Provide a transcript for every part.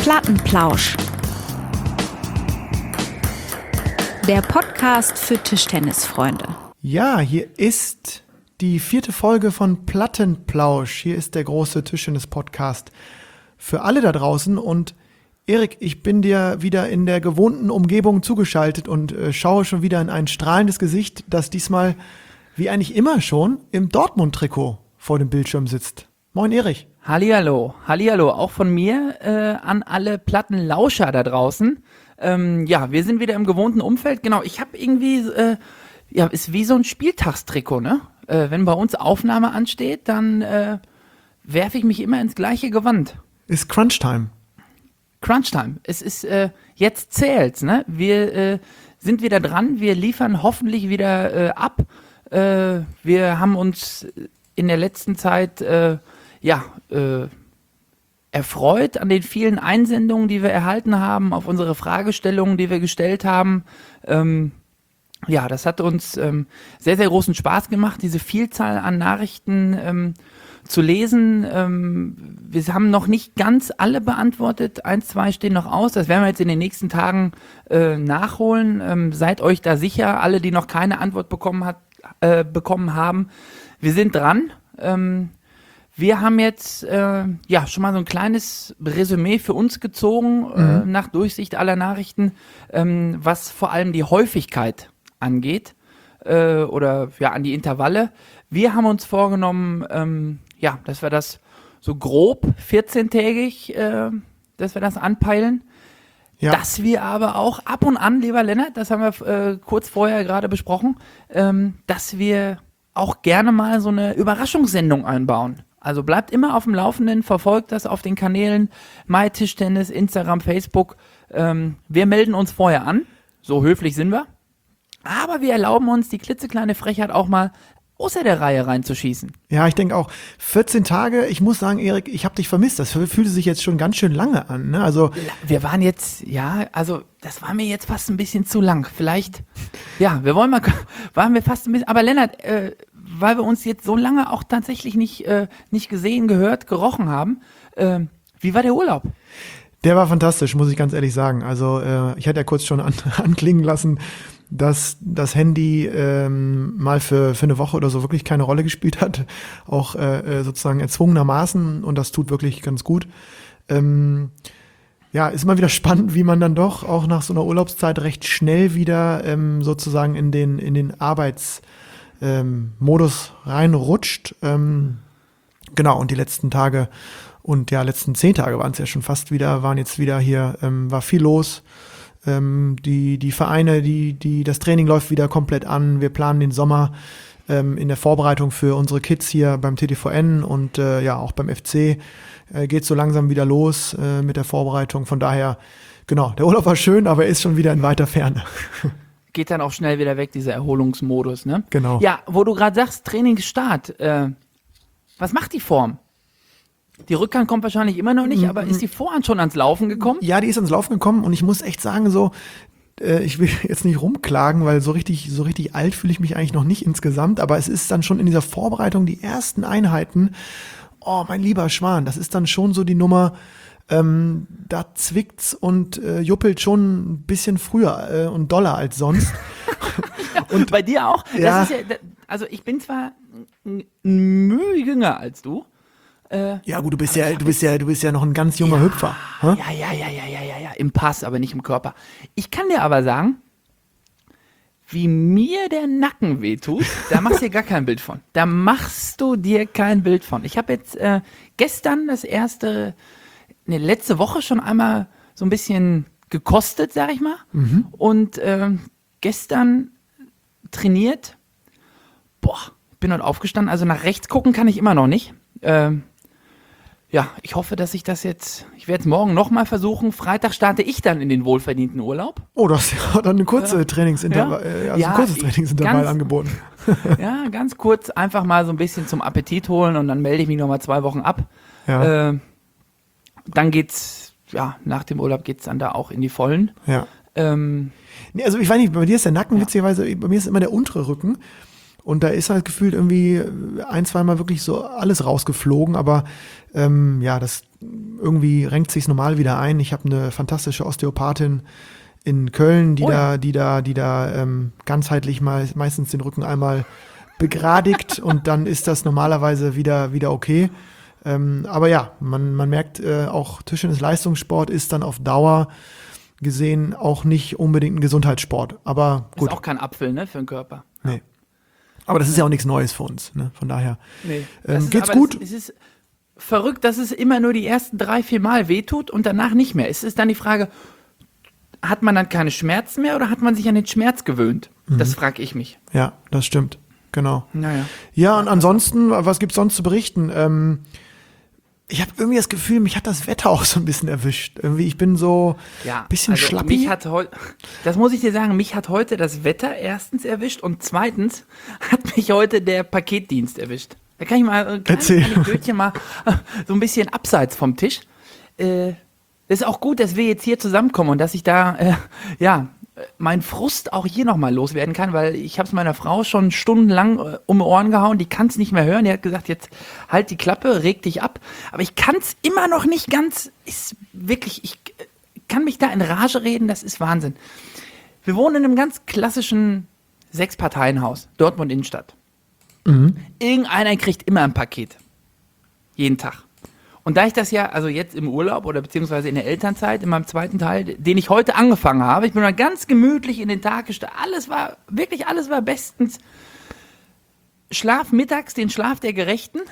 Plattenplausch. Der Podcast für Tischtennisfreunde. Ja, hier ist die 4. Folge von Plattenplausch. Hier ist der große Tischtennis-Podcast für alle da draußen. Und Erik, ich bin dir wieder in der gewohnten Umgebung zugeschaltet und schaue schon wieder in ein strahlendes Gesicht, das diesmal, wie eigentlich immer schon, im Dortmund-Trikot vor dem Bildschirm sitzt. Moin Erich. Hallihallo, auch von mir an alle Plattenlauscher da draußen. Ja, wir sind wieder im gewohnten Umfeld. Genau, ich habe irgendwie, ist wie so ein Spieltagstrikot, ne? Wenn bei uns Aufnahme ansteht, dann werfe ich mich immer ins gleiche Gewand. Ist Crunchtime. Crunchtime. Es ist, jetzt zählt's, ne? Wir sind wieder dran, wir liefern hoffentlich wieder ab. Wir haben uns in der letzten Zeit, erfreut an den vielen Einsendungen, die wir erhalten haben, auf unsere Fragestellungen, die wir gestellt haben. Das hat uns sehr, sehr großen Spaß gemacht, diese Vielzahl an Nachrichten zu lesen. Wir haben noch nicht ganz alle beantwortet. 1, 2 stehen noch aus. Das werden wir jetzt in den nächsten Tagen nachholen. Seid euch da sicher, alle, die noch keine Antwort bekommen haben. Wir sind dran. Wir haben jetzt schon mal so ein kleines Resümee für uns gezogen, nach Durchsicht aller Nachrichten, was vor allem die Häufigkeit angeht an die Intervalle. Wir haben uns vorgenommen, dass wir das so grob 14-tägig, dass wir das anpeilen. Ja. Dass wir aber auch ab und an, lieber Lennart, das haben wir kurz vorher gerade besprochen, dass wir auch gerne mal so eine Überraschungssendung einbauen. Also bleibt immer auf dem Laufenden, verfolgt das auf den Kanälen MyTischtennis, Instagram, Facebook. Wir melden uns vorher an, so höflich sind wir. Aber wir erlauben uns die klitzekleine Frechheit auch mal außer der Reihe reinzuschießen. Ja, ich denke auch. 14 Tage, ich muss sagen, Erik, ich habe dich vermisst. Das fühlte sich jetzt schon ganz schön lange an. Ne? Also wir waren jetzt, das war mir jetzt fast ein bisschen zu lang. Vielleicht, waren wir fast ein bisschen, aber Lennart, weil wir uns jetzt so lange auch tatsächlich nicht gesehen, gehört, gerochen haben, wie war der Urlaub? Der war fantastisch, muss ich ganz ehrlich sagen. Also ich hatte ja kurz schon anklingen lassen, dass das Handy mal für eine Woche oder so wirklich keine Rolle gespielt hat, auch sozusagen erzwungenermaßen, und das tut wirklich ganz gut. Ist immer wieder spannend, wie man dann doch auch nach so einer Urlaubszeit recht schnell wieder sozusagen in den Arbeitsmodus reinrutscht. Genau, und die letzten Tage und letzten 10 Tage waren jetzt wieder hier, war viel los. Die Vereine, das Training läuft wieder komplett an. Wir planen den Sommer in der Vorbereitung für unsere Kids hier beim TTVN und auch beim FC geht so langsam wieder los mit der Vorbereitung. Von daher, genau, der Urlaub war schön, aber er ist schon wieder in weiter Ferne. Geht dann auch schnell wieder weg, dieser Erholungsmodus, ne? Genau. Ja, wo du gerade sagst, Trainingsstart, was macht die Form? Die Rückhand kommt wahrscheinlich immer noch nicht, aber ist die Vorhand schon ans Laufen gekommen? Ja, die ist ans Laufen gekommen, und ich muss echt sagen, ich will jetzt nicht rumklagen, weil so richtig alt fühle ich mich eigentlich noch nicht insgesamt, aber es ist dann schon in dieser Vorbereitung die ersten Einheiten, oh mein lieber Schwan, das ist dann schon so die Nummer, da zwickt's und juppelt schon ein bisschen früher und doller als sonst. Und bei dir auch? Ja. Das ist also ich bin zwar Mühe jünger als du. Ja gut, du bist ja noch ein ganz junger Hüpfer. Ja, im Pass, aber nicht im Körper. Ich kann dir aber sagen, wie mir der Nacken wehtut, da machst du dir gar kein Bild von. Da machst du dir kein Bild von. Ich habe jetzt gestern letzte Woche schon einmal so ein bisschen gekostet, sag ich mal. Und gestern trainiert. Ich bin heute aufgestanden, also nach rechts gucken kann ich immer noch nicht. Ich hoffe, dass ich werde es morgen nochmal versuchen. Freitag starte ich dann in den wohlverdienten Urlaub. Oh, das ist ja dann eine kurze Trainingsintervall, ein kurzes Trainingsintervall angeboten. Ja, ganz kurz einfach mal so ein bisschen zum Appetit holen, und dann melde ich mich nochmal 2 Wochen ab. Ja. Dann geht's, nach dem Urlaub geht's dann da auch in die Vollen. Ja. Also ich weiß nicht, bei dir ist der Nacken witzigerweise, bei mir ist immer der untere Rücken. Und da ist halt gefühlt irgendwie ein, zweimal wirklich so alles rausgeflogen, aber das irgendwie renkt sich's normal wieder ein. Ich habe eine fantastische Osteopathin in Köln, die da ganzheitlich meistens den Rücken einmal begradigt und dann ist das normalerweise wieder okay. Aber ja, man merkt auch Tischtennis-Leistungssport ist dann auf Dauer gesehen auch nicht unbedingt ein Gesundheitssport. Aber gut. Ist auch kein Apfel, ne, für den Körper. Nee. Aber das ist ja auch nichts Neues für uns, ne? Von daher. Nee. Geht's gut? Es ist verrückt, dass es immer nur die ersten 3-4 Mal wehtut und danach nicht mehr. Es ist dann die Frage, hat man dann keine Schmerzen mehr oder hat man sich an den Schmerz gewöhnt? Das frage ich mich. Ja, das stimmt. Genau. Naja. Ja, und ansonsten, was gibt's sonst zu berichten? Ich habe irgendwie das Gefühl, mich hat das Wetter auch so ein bisschen erwischt. Irgendwie, ich bin so ein bisschen schlappi. Das muss ich dir sagen, mich hat heute das Wetter erstens erwischt und zweitens hat mich heute der Paketdienst erwischt. Da kann ich mal ein Bötchen mal so ein bisschen abseits vom Tisch. Das ist auch gut, dass wir jetzt hier zusammenkommen und dass ich da, meinen Frust auch hier nochmal loswerden kann, weil ich habe es meiner Frau schon stundenlang um die Ohren gehauen, die kann es nicht mehr hören, die hat gesagt, jetzt halt die Klappe, reg dich ab, aber ich kann es immer noch nicht ganz, ist wirklich, ich kann mich da in Rage reden, das ist Wahnsinn. Wir wohnen in einem ganz klassischen 6-Parteien-Haus, Dortmund Innenstadt. Irgendeiner kriegt immer ein Paket, jeden Tag. Und da ich das ja, also jetzt im Urlaub oder beziehungsweise in der Elternzeit, in meinem zweiten Teil, den ich heute angefangen habe, ich bin mal ganz gemütlich in den Tag gestartet, alles war bestens. Schlaf mittags, den Schlaf der Gerechten.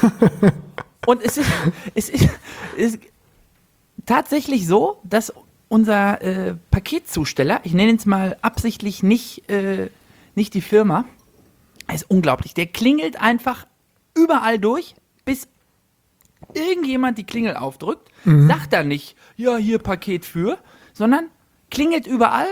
Und es ist tatsächlich so, dass unser Paketzusteller, ich nenne jetzt mal absichtlich nicht die Firma, ist unglaublich, der klingelt einfach überall durch, bis irgendjemand die Klingel aufdrückt, sagt dann nicht, ja, hier Paket für, sondern klingelt überall.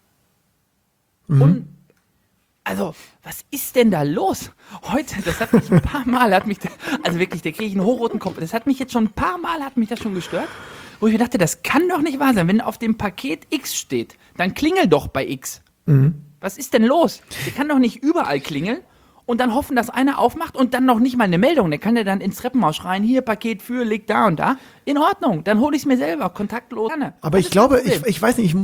Und also, was ist denn da los? Heute, das hat mich ein paar Mal, also wirklich, da kriege ich einen hochroten Kopf. Das hat mich jetzt schon ein paar Mal, hat mich das schon gestört, wo ich mir dachte, das kann doch nicht wahr sein. Wenn auf dem Paket X steht, dann klingel doch bei X. Was ist denn los? Der kann doch nicht überall klingeln. Und dann hoffen, dass einer aufmacht und dann noch nicht mal eine Meldung. Der kann ja dann ins Treppenhaus schreien, hier, Paket für, liegt da und da. In Ordnung, dann hole ich es mir selber, kontaktlos. Aber ich glaube, ich weiß nicht,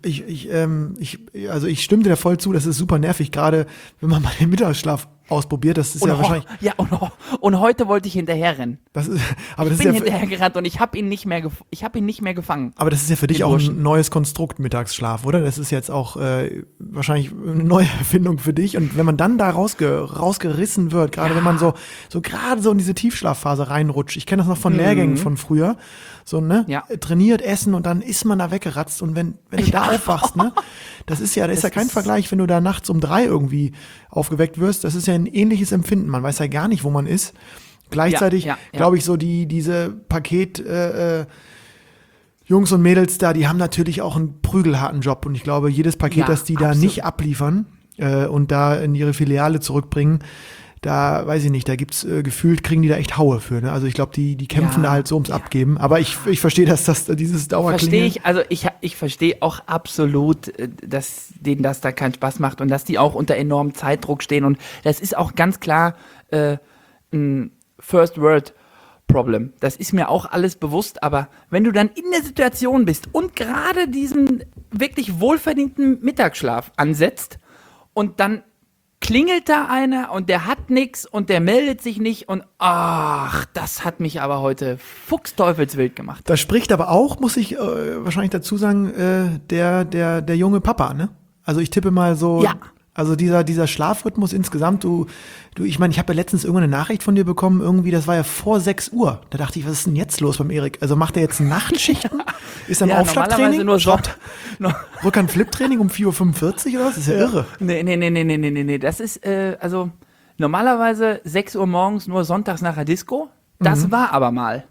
also ich stimme dir da voll zu, das ist super nervig, gerade wenn man mal den Mittagsschlaf ausprobiert, das ist ja wahrscheinlich... Ja, und heute wollte ich hinterherrennen. Ich bin hinterhergerannt und ich habe ihn nicht mehr gefangen. Aber das ist ja für dich auch ein neues Konstrukt, Mittagsschlaf, oder? Das ist jetzt auch wahrscheinlich eine neue Erfindung für dich. Und wenn man dann da rausgerissen wird, gerade wenn man so gerade so in diese Tiefschlafphase reinrutscht, ich kenne das noch von Lehrgängen von früher, so, ne? Ja. Trainiert, essen und dann ist man da weggeratzt. Und wenn du da aufwachst, ne? Da ist ja kein Vergleich, wenn du da nachts um 3 irgendwie aufgeweckt wirst. Das ist ja ein ähnliches Empfinden. Man weiß ja gar nicht, wo man ist. Gleichzeitig, glaube ich, so diese Paket, Jungs und Mädels da, die haben natürlich auch einen prügelharten Job. Und ich glaube, jedes Paket, das die da nicht abliefern und da in ihre Filiale zurückbringen, da weiß ich nicht, da gibt's gefühlt, kriegen die da echt Haue für. Ne? Also ich glaube, die kämpfen da halt so ums Abgeben. Aber ich verstehe, dass dieses Dauerklingeln... Ich verstehe auch absolut, dass denen das da keinen Spaß macht und dass die auch unter enormem Zeitdruck stehen. Und das ist auch ganz klar ein First World Problem. Das ist mir auch alles bewusst. Aber wenn du dann in der Situation bist und gerade diesen wirklich wohlverdienten Mittagsschlaf ansetzt und dann klingelt da einer und der hat nichts und der meldet sich nicht und ach, das hat mich aber heute fuchsteufelswild gemacht. Das spricht aber auch, muss ich wahrscheinlich dazu sagen, der junge Papa, ne? Also ich tippe mal so, ja. Also dieser Schlafrhythmus insgesamt, ich meine, ich habe ja letztens irgendwann eine Nachricht von dir bekommen, irgendwie, das war ja vor 6 Uhr. Da dachte ich, was ist denn jetzt los beim Erik? Also macht er jetzt Nachtschichten? Ist er im Aufschlagtraining? Rückhand-Flip-Training um 4:45 Uhr oder was? Das ist ja irre. Nee. Das ist, also normalerweise 6 Uhr morgens nur sonntags nach der Disco. Das war aber mal.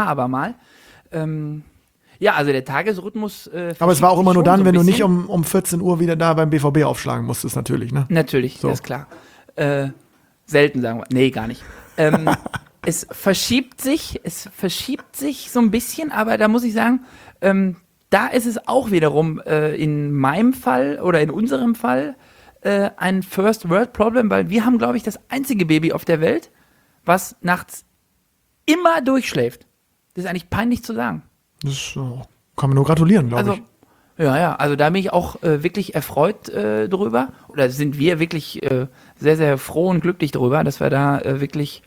Ja, also der Tagesrhythmus. Aber es war auch immer nur dann, wenn du nicht um 14 Uhr wieder da beim BVB aufschlagen musstest, natürlich, ne? Natürlich, so. Das ist klar. Selten, sagen wir. Nee, gar nicht. Es verschiebt sich so ein bisschen, aber da muss ich sagen, da ist es auch wiederum in meinem Fall oder in unserem Fall ein First World Problem, weil wir haben, glaube ich, das einzige Baby auf der Welt, was nachts immer durchschläft. Das ist eigentlich peinlich zu sagen. Das kann man nur gratulieren, glaube Also, ich. also da bin ich auch wirklich erfreut drüber. Oder sind wir wirklich sehr, sehr froh und glücklich drüber, dass wir da wirklich,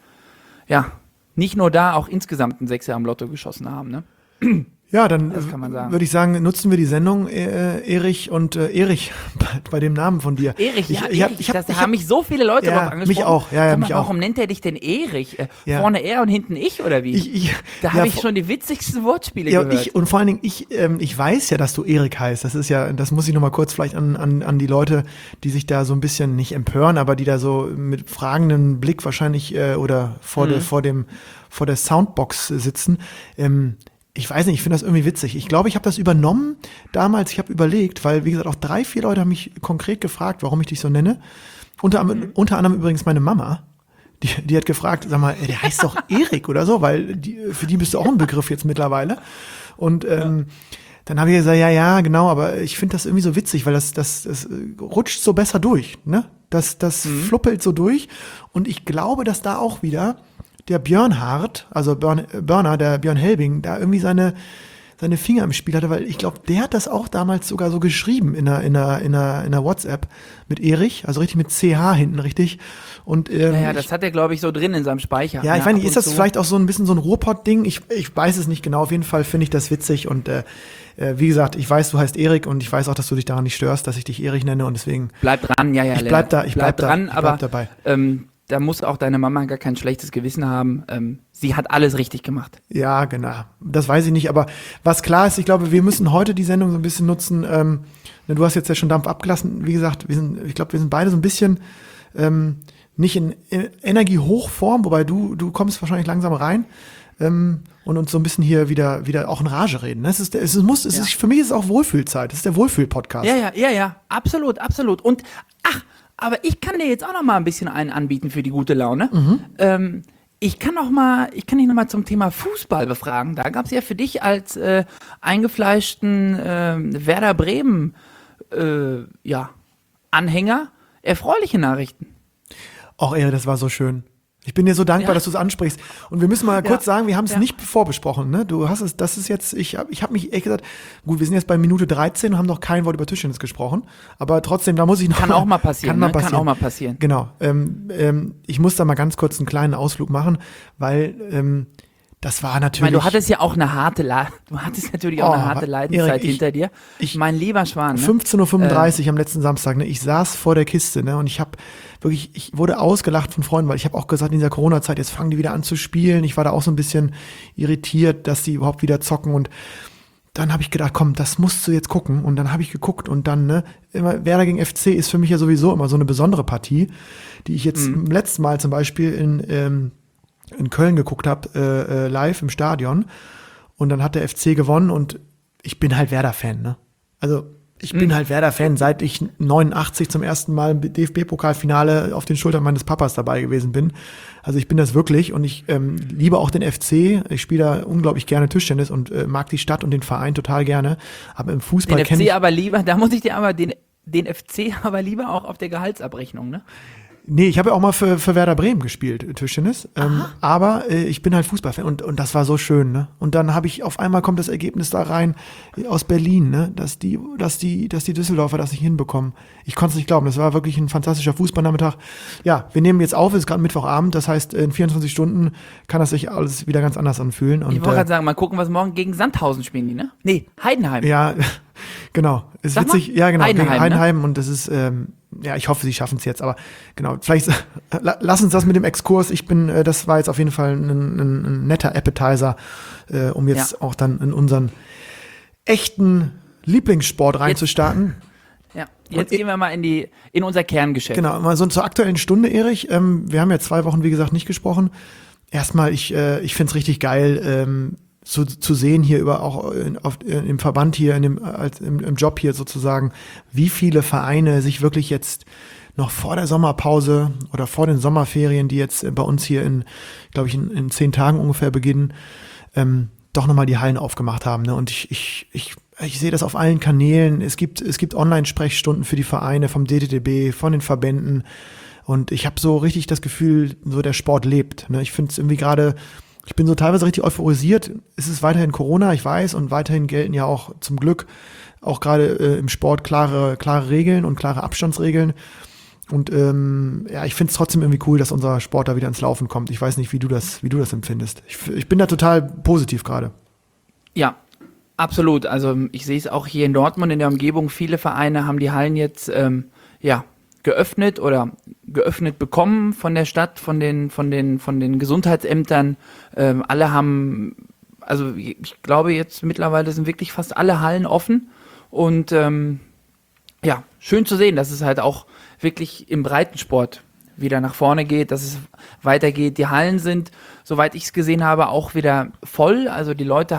nicht nur da, auch insgesamt einen Sechser am Lotto geschossen haben, ne? Ja, dann Das kann man sagen. würde ich sagen, nutzen wir die Sendung, Erich und Erich, bei dem Namen von dir. Erich, Ich das haben mich so viele Leute drauf angesprochen. Mich auch, ja, Sag mal, mich auch. warum nennt er dich denn Erich? Ja. Vorne er und hinten ich, oder wie? Da habe ich schon die witzigsten Wortspiele gehört. Und vor allen Dingen, ich weiß ja, dass du Erik heißt. Das muss ich noch mal kurz vielleicht an die Leute, die sich da so ein bisschen nicht empören, aber die da so mit fragendem Blick wahrscheinlich oder vor der Soundbox sitzen. Ich weiß nicht, ich finde das irgendwie witzig. Ich glaube, ich habe das übernommen damals. Ich habe überlegt, weil, wie gesagt, auch 3, 4 Leute haben mich konkret gefragt, warum ich dich so nenne. Unter anderem übrigens meine Mama. Die hat gefragt, sag mal, der heißt doch Erik oder so, weil für die bist du auch ein Begriff jetzt mittlerweile. Und dann habe ich gesagt, ja, genau, aber ich finde das irgendwie so witzig, weil das rutscht so besser durch, ne? Das fluppelt so durch. Und ich glaube, dass da auch wieder der Björnhardt, also Burner, der Björn Helbing, da irgendwie seine Finger im Spiel hatte, weil ich glaube, der hat das auch damals sogar so geschrieben in einer WhatsApp mit Erich, also richtig mit CH hinten, richtig. Und das hat er, glaube ich, so drin in seinem Speicher. Ja, ich weiß nicht, ist das vielleicht auch so ein bisschen so ein Ruhrpott-Ding? Ich weiß es nicht genau. Auf jeden Fall finde ich das witzig und wie gesagt, ich weiß, du heißt Erik und ich weiß auch, dass du dich daran nicht störst, dass ich dich Erich nenne und deswegen. Bleib dran, ich bleib dabei. Da muss auch deine Mama gar kein schlechtes Gewissen haben. Sie hat alles richtig gemacht. Ja, genau. Das weiß ich nicht. Aber was klar ist, ich glaube, wir müssen heute die Sendung so ein bisschen nutzen. Du hast jetzt ja schon Dampf abgelassen. Wie gesagt, ich glaube, wir sind beide so ein bisschen nicht in Energiehochform, wobei du kommst wahrscheinlich langsam rein und uns so ein bisschen hier wieder auch in Rage reden. Für mich ist es auch Wohlfühlzeit. Das ist der Wohlfühl-Podcast. Ja, absolut. Und aber ich kann dir jetzt auch noch mal ein bisschen einen anbieten für die gute Laune. Ich kann dich noch mal zum Thema Fußball befragen. Da gab es ja für dich als eingefleischten Werder Bremen Anhänger erfreuliche Nachrichten. Ach, das war so schön. Ich bin dir so dankbar, dass du es ansprichst. Und wir müssen mal kurz sagen, wir haben es nicht vorbesprochen. Ne? Du hast es, das ist jetzt, ich hab mich echt gesagt, gut, wir sind jetzt bei Minute 13 und haben noch kein Wort über Tischtennis gesprochen. Aber trotzdem, da muss ich noch. Kann auch mal passieren. Genau. Ich muss da mal ganz kurz einen kleinen Ausflug machen, weil das war natürlich. Ich meine, du hattest ja auch eine harte Leidenszeit hinter dir. Mein lieber Schwan. 15:35 Uhr am letzten Samstag, ne? Ich saß vor der Kiste, ne? Und ich wurde ausgelacht von Freunden, weil ich habe auch gesagt, in dieser Corona-Zeit, jetzt fangen die wieder an zu spielen. Ich war da auch so ein bisschen irritiert, dass die überhaupt wieder zocken und dann habe ich gedacht, komm, das musst du jetzt gucken. Und dann habe ich geguckt und dann, ne, immer Werder gegen FC ist für mich ja sowieso immer so eine besondere Partie, die ich jetzt letzten Mal zum Beispiel in Köln geguckt habe, live im Stadion. Und dann hat der FC gewonnen und ich bin halt Werder-Fan, ne? Also ich bin halt Werder-Fan, seit ich 89 zum ersten Mal im DFB-Pokalfinale auf den Schultern meines Papas dabei gewesen bin. Also ich bin das wirklich und ich liebe auch den FC. Ich spiele da unglaublich gerne Tischtennis und mag die Stadt und den Verein total gerne. Aber im Fußball den FC aber lieber, da muss ich dir aber den FC aber lieber auch auf der Gehaltsabrechnung, ne? Nee, ich habe ja auch mal für Werder Bremen gespielt, Tischtennis. Aber ich bin halt Fußballfan und das war so schön, ne? Und dann auf einmal kommt das Ergebnis da rein aus Berlin, ne? Dass die Düsseldorfer das nicht hinbekommen. Ich konnte es nicht glauben. Das war wirklich ein fantastischer Fußballnachmittag. Ja, wir nehmen jetzt auf, es ist gerade Mittwochabend, das heißt, in 24 Stunden kann das sich alles wieder ganz anders anfühlen. Und, ich wollte gerade sagen, mal gucken, was morgen gegen Sandhausen spielen die, ne? Nee, Heidenheim. Ja, genau. Ist Sag witzig. Mal? Ja, genau. Heidenheim, gegen Heidenheim, ne? Und das ist, ja, ich hoffe, sie schaffen es jetzt, aber genau, vielleicht lass uns das mit dem Exkurs. Das war jetzt auf jeden Fall ein netter Appetizer, um jetzt auch dann in unseren echten Lieblingssport reinzustarten. Jetzt gehen wir mal in unser Kerngeschäft. Genau, mal so zur aktuellen Stunde, Erich. Wir haben ja 2 Wochen, wie gesagt, nicht gesprochen. Erstmal, ich finde es richtig geil, zu sehen hier auch im Verband hier, im Job hier sozusagen, wie viele Vereine sich wirklich jetzt noch vor der Sommerpause oder vor den Sommerferien, die jetzt bei uns hier in 10 Tagen ungefähr beginnen, doch nochmal die Hallen aufgemacht haben. Ne? Und ich sehe das auf allen Kanälen. Es gibt Online-Sprechstunden für die Vereine vom DTDB, von den Verbänden. Und ich habe so richtig das Gefühl, so der Sport lebt. Ne? Ich finde es irgendwie gerade, ich bin so teilweise richtig euphorisiert. Es ist weiterhin Corona, ich weiß, und weiterhin gelten ja auch zum Glück auch gerade im Sport klare Regeln und klare Abstandsregeln. Und ja, ich finde es trotzdem irgendwie cool, dass unser Sport da wieder ins Laufen kommt. Ich weiß nicht, wie du das empfindest. Ich bin da total positiv gerade. Ja, absolut. Also ich sehe es auch hier in Dortmund in der Umgebung. Viele Vereine haben die Hallen jetzt geöffnet oder geöffnet bekommen von der Stadt, von den Gesundheitsämtern. Alle haben, also ich glaube jetzt mittlerweile sind wirklich fast alle Hallen offen. Und ja, schön zu sehen, dass es halt auch wirklich im Breitensport wieder nach vorne geht, dass es weitergeht. Die Hallen sind, soweit ich es gesehen habe, auch wieder voll. Also die Leute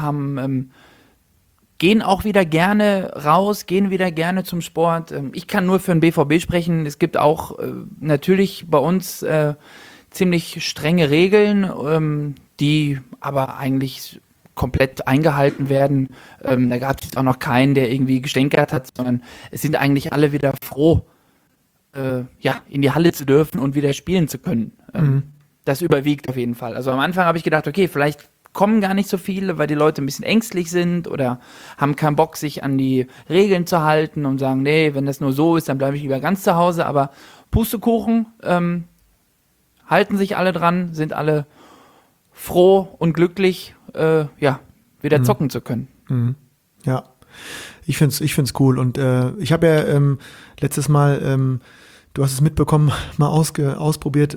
gehen auch wieder gerne raus, gehen wieder gerne zum Sport. Ich kann nur für den BVB sprechen. Es gibt auch natürlich bei uns ziemlich strenge Regeln, die aber eigentlich komplett eingehalten werden. Da gab es jetzt auch noch keinen, der irgendwie gestänkert hat, sondern es sind eigentlich alle wieder froh, in die Halle zu dürfen und wieder spielen zu können. Das überwiegt auf jeden Fall. Also am Anfang habe ich gedacht, okay, vielleicht kommen gar nicht so viele, weil die Leute ein bisschen ängstlich sind oder haben keinen Bock, sich an die Regeln zu halten und sagen, nee, wenn das nur so ist, dann bleibe ich lieber ganz zu Hause. Aber Pustekuchen, halten sich alle dran, sind alle froh und glücklich, wieder zocken zu können. Ja, ich find's cool. Und ich habe ja letztes Mal, du hast es mitbekommen, mal ausprobiert,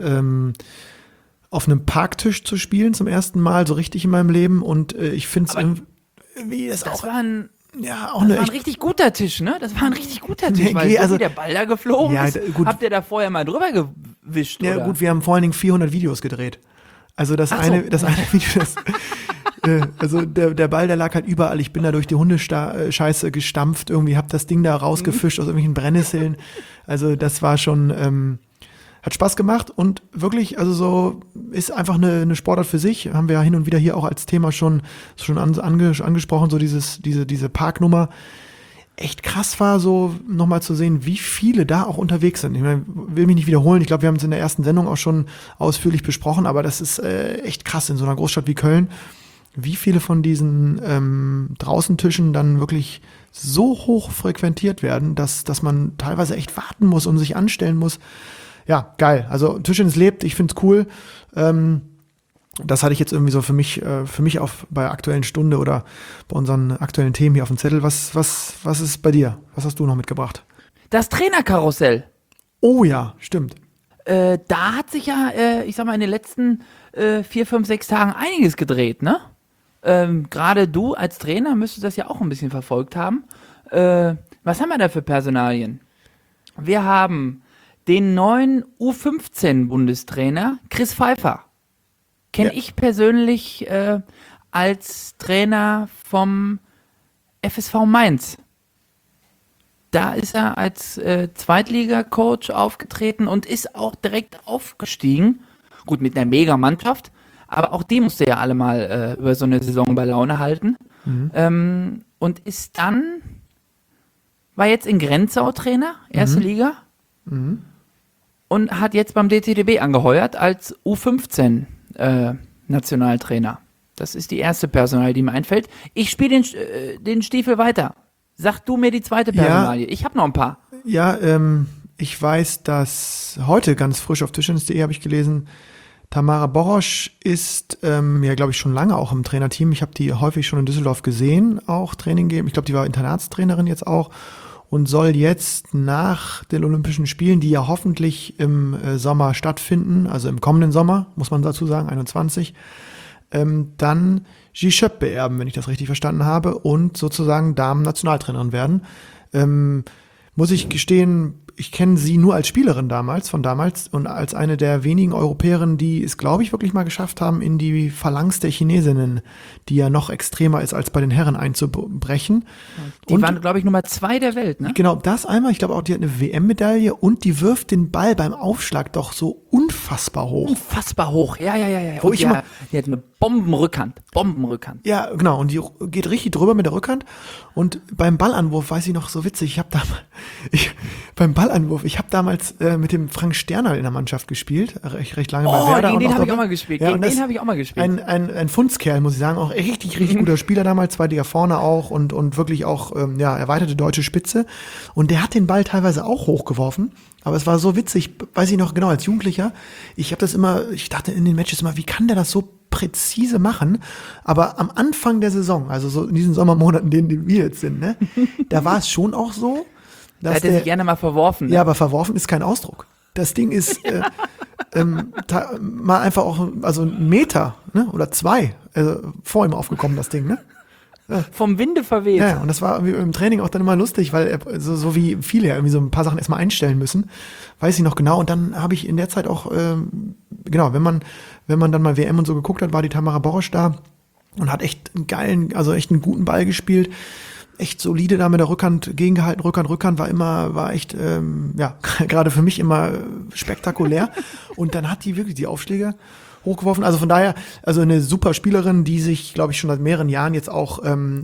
auf einem Parktisch zu spielen zum ersten Mal, so richtig in meinem Leben. Und ich finde es irgendwie das war ein richtig guter Tisch, ne? Das war ein richtig guter Tisch, weil wie der Ball da geflogen ist, gut. Habt ihr da vorher mal drüber gewischt, ja, oder? Gut, wir haben vor allen Dingen 400 Videos gedreht. Also das eine Video, also der Ball, der lag halt überall. Ich bin da durch die Hundescheiße gestampft, irgendwie hab das Ding da rausgefischt aus irgendwelchen Brennnesseln. Also das war schon, hat Spaß gemacht und wirklich, also so ist einfach eine Sportart für sich. Haben wir ja hin und wieder hier auch als Thema schon angesprochen, so diese Parknummer. Echt krass war, so nochmal zu sehen, wie viele da auch unterwegs sind. Ich meine, will mich nicht wiederholen. Ich glaube, wir haben es in der ersten Sendung auch schon ausführlich besprochen, aber das ist echt krass in so einer Großstadt wie Köln, wie viele von diesen Draußentischen dann wirklich so hoch frequentiert werden, dass man teilweise echt warten muss und sich anstellen muss. Ja, geil. Also Tischtennis lebt, ich find's cool. Das hatte ich jetzt irgendwie so für mich bei Aktuellen Stunde oder bei unseren aktuellen Themen hier auf dem Zettel. Was ist bei dir? Was hast du noch mitgebracht? Das Trainerkarussell. Oh ja, stimmt. Da hat sich ja, ich sag mal, in den letzten 4, 5, 6 Tagen einiges gedreht, ne? Gerade du als Trainer müsstest das ja auch ein bisschen verfolgt haben. Was haben wir da für Personalien? Wir haben den neuen U15-Bundestrainer Chris Pfeiffer. Kenne ich persönlich als Trainer vom FSV Mainz. Da ist er als Zweitliga-Coach aufgetreten und ist auch direkt aufgestiegen. Gut, mit einer Mega-Mannschaft, aber auch die musste ja alle mal über so eine Saison bei Laune halten. Und ist dann, war jetzt in Grenzau Trainer, erste Liga. Und hat jetzt beim DTDB angeheuert als U15 Nationaltrainer. Das ist die erste Personalie, die mir einfällt. Ich spiele den Stiefel weiter. Sag du mir die zweite Personalie. Ja, ich habe noch ein paar. Ja, ich weiß, dass heute ganz frisch auf Tischtennis.de habe ich gelesen, Tamara Borosch ist, glaube ich, schon lange auch im Trainerteam. Ich habe die häufig schon in Düsseldorf gesehen, auch Training geben. Ich glaube, die war Internatstrainerin jetzt auch und soll jetzt nach den Olympischen Spielen, die ja hoffentlich im Sommer stattfinden, also im kommenden Sommer, muss man dazu sagen, 21, dann Ji Schöpp beerben, wenn ich das richtig verstanden habe, und sozusagen Damen-Nationaltrainerin werden. Muss ich gestehen, ich kenne sie nur als Spielerin von damals und als eine der wenigen Europäerinnen, die es, glaube ich, wirklich mal geschafft haben, in die Phalanx der Chinesinnen, die ja noch extremer ist, als bei den Herren einzubrechen. Die waren, glaube ich, Nummer 2 der Welt, ne? Genau, das einmal. Ich glaube auch, die hat eine WM-Medaille und die wirft den Ball beim Aufschlag doch so unfassbar hoch. Unfassbar hoch, ja. Wo Und ich immer- die hat eine Bombenrückhand. Ja, genau. Und die geht richtig drüber mit der Rückhand. Und beim Ballanwurf weiß ich noch so witzig. Ich habe damals mit dem Frank Sternerl in der Mannschaft gespielt, recht lange bei Werder. Gegen den habe ich Dortmund. auch mal gespielt. Ja, Gegen und das- den habe ich auch mal gespielt. Ein Fundskerl, muss ich sagen, auch richtig guter Spieler damals, zweitiger vorne auch und wirklich auch erweiterte deutsche Spitze. Und der hat den Ball teilweise auch hochgeworfen. Aber es war so witzig, weiß ich noch genau, als Jugendlicher, ich dachte in den Matches immer, wie kann der das so präzise machen? Aber am Anfang der Saison, also so in diesen Sommermonaten, denen wir jetzt sind, ne, da war es schon auch so, Da dass hätte er sich gerne mal verworfen. Ne? ja, aber verworfen ist kein Ausdruck. Das Ding ist mal einfach auch, also 1 Meter, ne, oder 2 vor ihm aufgekommen, das Ding, ne? Vom Winde verweht. Ja, und das war irgendwie im Training auch dann immer lustig, weil er, so wie viele ja irgendwie so ein paar Sachen erstmal einstellen müssen. Weiß ich noch genau. Und dann habe ich in der Zeit auch, genau, wenn man dann mal WM und so geguckt hat, war die Tamara Borosch da und hat echt echt einen guten Ball gespielt. Echt solide da mit der Rückhand gegengehalten. Rückhand war echt, gerade für mich immer spektakulär. Und dann hat die wirklich die Aufschläge hochgeworfen. Also von daher, also eine super Spielerin, die sich, glaube ich, schon seit mehreren Jahren jetzt auch im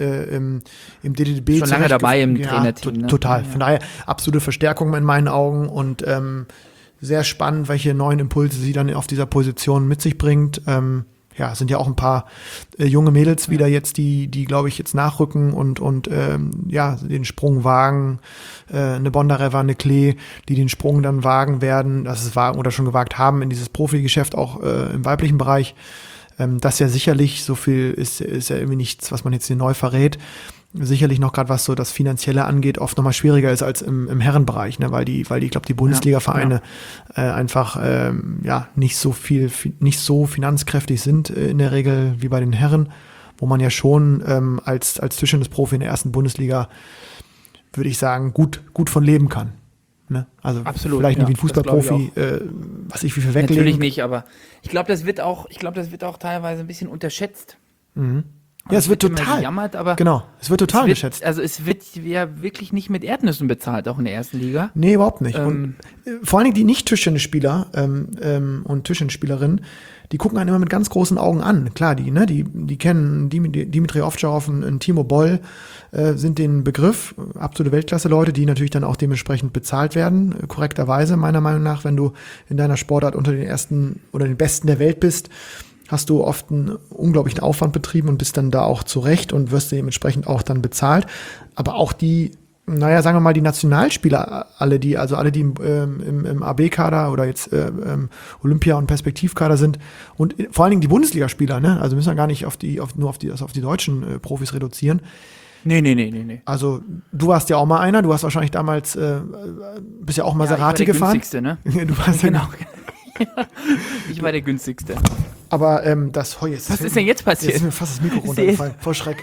DDB Schon lange dabei im Trainerteam. Ne? Total. Von daher absolute Verstärkung in meinen Augen und sehr spannend, welche neuen Impulse sie dann auf dieser Position mit sich bringt. Es sind ja auch ein paar junge Mädels wieder jetzt, die glaube ich jetzt nachrücken und den Sprung wagen. Eine Bondareva, eine Klee, die den Sprung dann wagen werden, das ist wagen oder schon gewagt haben in dieses Profigeschäft auch im weiblichen Bereich. Das ja sicherlich, so viel ist ja irgendwie nichts, was man jetzt hier neu verrät. Sicherlich noch gerade was so das Finanzielle angeht, oft nochmal schwieriger ist als im Herrenbereich, ne? weil ich glaube, die Bundesliga-Vereine einfach nicht so finanzkräftig sind in der Regel wie bei den Herren, wo man ja schon als Tischtennisprofi in der ersten Bundesliga, würde ich sagen, gut von leben kann. Ne? Also absolut, vielleicht nicht wie ein das Fußballprofi, wie viel weglegen. Natürlich nicht, aber ich glaube, das wird auch teilweise ein bisschen unterschätzt. Mhm. Ja, es wird total gejammert, aber es wird total geschätzt. Also es wird ja wirklich nicht mit Erdnüssen bezahlt, auch in der ersten Liga. Nee, überhaupt nicht. Und vor allen Dingen die Nicht-Tischtennisspieler und Tischtennisspielerinnen, die gucken einen immer mit ganz großen Augen an. Klar, die kennen Dimitri Ovtcharov und Timo Boll, sind den Begriff, absolute Weltklasse-Leute, die natürlich dann auch dementsprechend bezahlt werden, korrekterweise meiner Meinung nach, wenn du in deiner Sportart unter den ersten oder den Besten der Welt bist, hast du oft einen unglaublichen Aufwand betrieben und bist dann da auch zurecht und wirst dementsprechend auch dann bezahlt. Aber auch die, sagen wir mal, die Nationalspieler, alle, die im AB-Kader oder jetzt Olympia- und Perspektivkader sind und vor allen Dingen die Bundesligaspieler, ne? Also müssen wir gar nicht auf die deutschen Profis reduzieren. Nee. Also du warst ja auch mal einer, du hast wahrscheinlich damals, bist ja auch Maserati gefahren. Ich war der günstigste, ne? Du warst genau. Ich war der günstigste. Aber was ist denn jetzt passiert? Jetzt ist mir fast das Mikro runtergefallen, vor Schreck.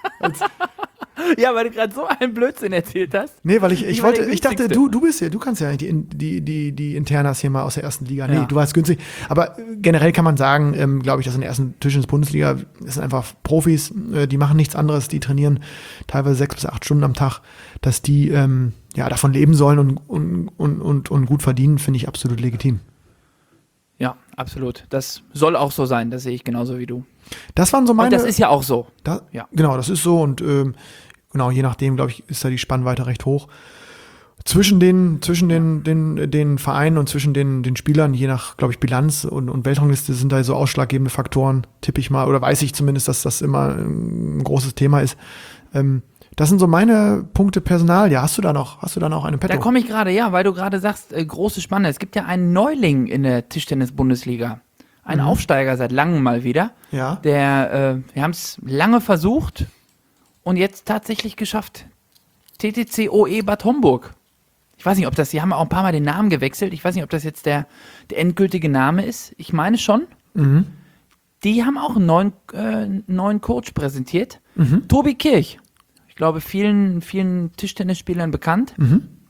Ja, weil du gerade so einen Blödsinn erzählt hast. Nee, weil ich dachte, günstigste. du bist ja, du kannst ja die Internas hier mal aus der ersten Liga. Nee, Ja. du warst günstig. Aber generell kann man sagen, glaube ich, dass in der ersten Tischtennis-Bundesliga das sind einfach Profis, die machen nichts anderes, die trainieren teilweise 6 bis 8 Stunden am Tag, dass die davon leben sollen und gut verdienen, finde ich absolut legitim. Ja, absolut. Das soll auch so sein, das sehe ich genauso wie du. Das waren so meine. Und das ist ja auch so. Ja. Genau, das ist so und je nachdem, glaube ich, ist da die Spannweite recht hoch. Zwischen den Vereinen und zwischen den Spielern, je nach, glaube ich, Bilanz und Weltrangliste sind da so ausschlaggebende Faktoren, tippe ich mal, oder weiß ich zumindest, dass das immer ein großes Thema ist. Das sind so meine Punkte Personal. Ja, hast du da noch eine Petto? Da komme ich gerade, weil du gerade sagst, große Spanne. Es gibt ja einen Neuling in der Tischtennis-Bundesliga. Ein Aufsteiger seit langem mal wieder. Ja. Wir haben es lange versucht und jetzt tatsächlich geschafft. TTC OE Bad Homburg. Ich weiß nicht, sie haben auch ein paar Mal den Namen gewechselt. Ich weiß nicht, ob das jetzt der endgültige Name ist. Ich meine schon. Mhm. Die haben auch einen neuen Coach präsentiert. Tobi Kirch. Ich glaube, vielen Tischtennisspielern bekannt.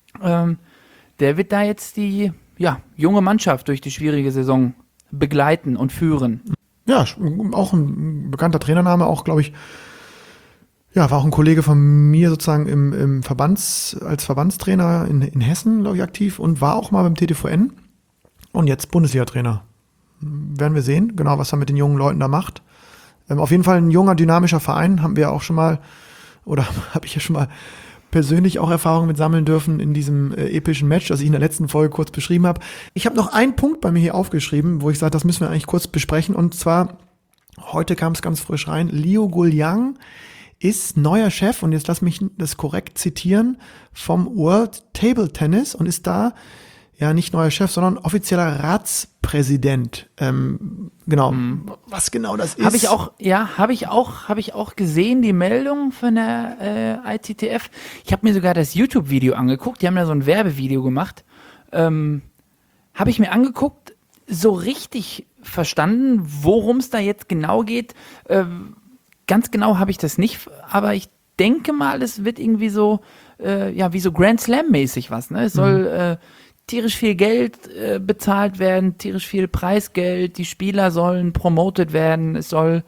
der wird da jetzt die junge Mannschaft durch die schwierige Saison begleiten und führen. Ja, auch ein bekannter Trainername, auch glaube ich, ja, war auch ein Kollege von mir sozusagen im als Verbandstrainer in Hessen, glaube ich, aktiv und war auch mal beim TTVN und jetzt Bundesliga-Trainer. Werden wir sehen, genau, was er mit den jungen Leuten da macht. Auf jeden Fall ein junger, dynamischer Verein, haben wir auch schon mal, oder habe ich ja schon mal persönlich auch Erfahrungen mit sammeln dürfen in diesem epischen Match, das ich in der letzten Folge kurz beschrieben habe. Ich habe noch einen Punkt bei mir hier aufgeschrieben, wo ich sage, das müssen wir eigentlich kurz besprechen. Und zwar, heute kam es ganz frisch rein, Liu Guoliang ist neuer Chef, und jetzt lass mich das korrekt zitieren, vom World Table Tennis und ist da ja nicht neuer Chef, sondern offizieller Ratspräsident. Genau. Was genau das ist. Habe ich auch gesehen, die Meldung von der ITTF. Ich habe mir sogar das YouTube-Video angeguckt. Die haben da so ein Werbevideo gemacht. Habe ich mir angeguckt, so richtig verstanden, worum es da jetzt genau geht. Ganz genau habe ich das nicht, aber ich denke mal, es wird irgendwie so, wie so Grand Slam-mäßig was. Ne? Es soll tierisch viel Geld bezahlt werden, tierisch viel Preisgeld, die Spieler sollen promoted werden, es soll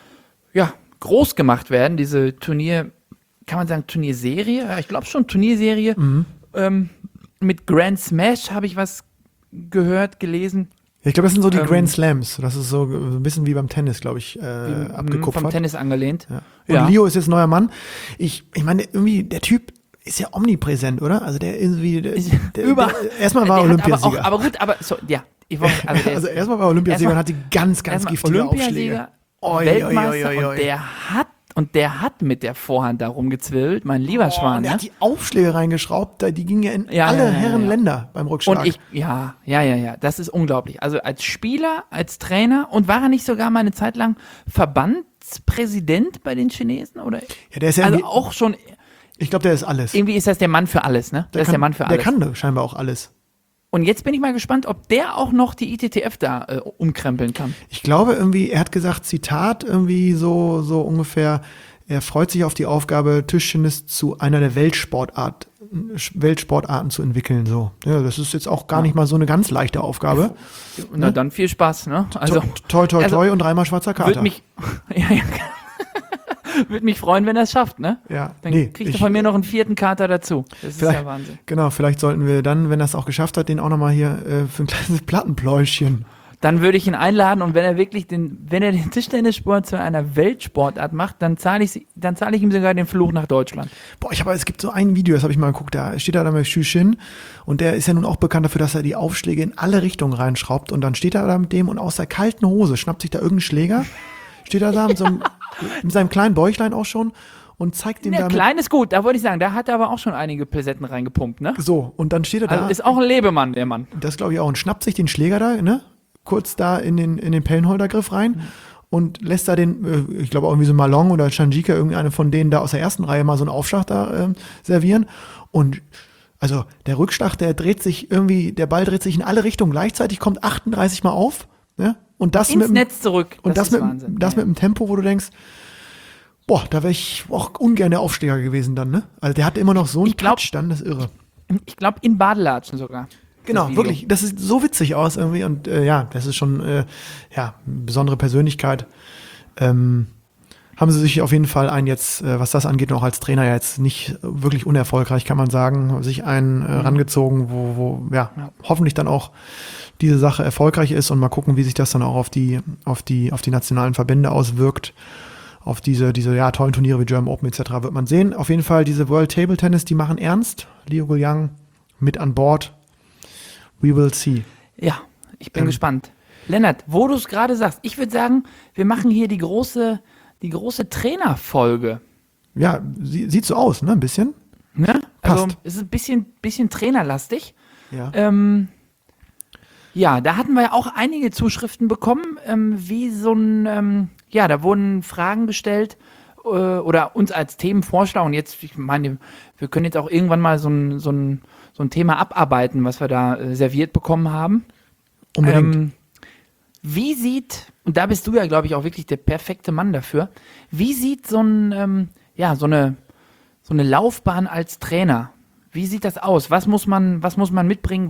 groß gemacht werden, diese kann man sagen Turnierserie? Ja, ich glaube schon Turnierserie. Mit Grand Smash habe ich was gehört, gelesen. Ja, ich glaube, das sind so die Grand Slams. Das ist so ein bisschen wie beim Tennis, glaube ich, abgekupfert. Vom Tennis angelehnt. Ja. Und Leo ist jetzt neuer Mann. Ich meine, irgendwie, der Typ ist ja omnipräsent, oder? Also der irgendwie, erstmal war er Olympiasieger. Aber gut, also erstmal war er Olympiasieger und hat die ganz giftige Aufschläge. Weltmeister und der hat mit der Vorhand da rumgezwirbelt, mein lieber Schwan. Und der hat die Aufschläge reingeschraubt, die gingen ja in alle Herrenländer beim Rückschlag. Und das ist unglaublich. Also als Spieler, als Trainer, und war er nicht sogar mal eine Zeit lang Verbandspräsident bei den Chinesen? Oder? Ja, der ist ja also auch schon. Ich glaube, der ist alles. Irgendwie ist das der Mann für alles, ne? Der kann scheinbar auch alles. Und jetzt bin ich mal gespannt, ob der auch noch die ITTF da umkrempeln kann. Ich glaube irgendwie, er hat gesagt, Zitat, irgendwie so ungefähr, er freut sich auf die Aufgabe, Tischtennis zu einer der Weltsportarten zu entwickeln. So. Ja, das ist jetzt auch gar nicht mal so eine ganz leichte Aufgabe. Na dann viel Spaß, ne? Also toi und dreimal schwarzer Kater. Würde mich freuen, wenn er es schafft, ne? Ja. Dann kriegt er von mir noch einen 4. Kater dazu. Das ist ja Wahnsinn. Genau, vielleicht sollten wir dann, wenn er es auch geschafft hat, den auch nochmal hier für ein kleines Plattenpläuschchen. Dann würde ich ihn einladen, und wenn er wirklich den Tischtennissport zu einer Weltsportart macht, dann zahle ich ihm sogar den Fluch nach Deutschland. Boah, es gibt so ein Video, das habe ich mal geguckt, da steht er da mit Xu Xin, und der ist ja nun auch bekannt dafür, dass er die Aufschläge in alle Richtungen reinschraubt, und dann steht er da mit dem und aus der kalten Hose schnappt sich da irgendein Schläger, steht er da mit seinem kleinen Bäuchlein auch schon und zeigt ihm der damit. Klein ist gut, da wollte ich sagen, da hat er aber auch schon einige Pilsetten reingepumpt, ne? So, und dann steht er da. Also ist auch ein Lebemann, der Mann. Das glaube ich auch, und schnappt sich den Schläger da, ne? Kurz da in den Pellenholdergriff rein und lässt da ich glaube auch irgendwie so Malong oder Chanjika, irgendeine von denen da aus der ersten Reihe mal so einen Aufschlag da servieren. Und also der Rückschlag, der Ball dreht sich in alle Richtungen gleichzeitig, kommt 38 Mal auf, ne? Und das ins Netz zurück. Und das mit einem Tempo, wo du denkst, boah, da wäre ich auch ungern der Aufschläger gewesen dann, ne? Also der hat immer noch so einen Touch dann, das ist irre. Ich glaube in Badelatschen sogar. Genau, wirklich. Das sieht so witzig aus irgendwie, und das ist schon eine besondere Persönlichkeit. Haben sie sich auf jeden Fall was das angeht, noch als Trainer jetzt nicht wirklich unerfolgreich, kann man sagen, sich rangezogen, wo hoffentlich dann auch diese Sache erfolgreich ist, und mal gucken, wie sich das dann auch auf die nationalen Verbände auswirkt. Auf diese tollen Turniere wie German Open etc. wird man sehen. Auf jeden Fall diese World Table Tennis, die machen ernst. Liu Guoliang mit an Bord. We will see. Ja, ich bin gespannt. Lennart, wo du es gerade sagst, ich würde sagen, wir machen hier die große Trainerfolge. Ja, sieht so aus, ne? Ein bisschen. Ne? Also Passt. es ist ein bisschen trainerlastig. Ja. Da hatten wir ja auch einige Zuschriften bekommen, wie so ein, da wurden Fragen gestellt oder uns als Themenvorschlag, und jetzt, ich meine, wir können jetzt auch irgendwann mal so ein Thema abarbeiten, was wir da serviert bekommen haben. Unbedingt. Und da bist du ja, glaube ich, auch wirklich der perfekte Mann dafür, wie sieht so eine Laufbahn als Trainer, Wie sieht das aus? Was muss man mitbringen?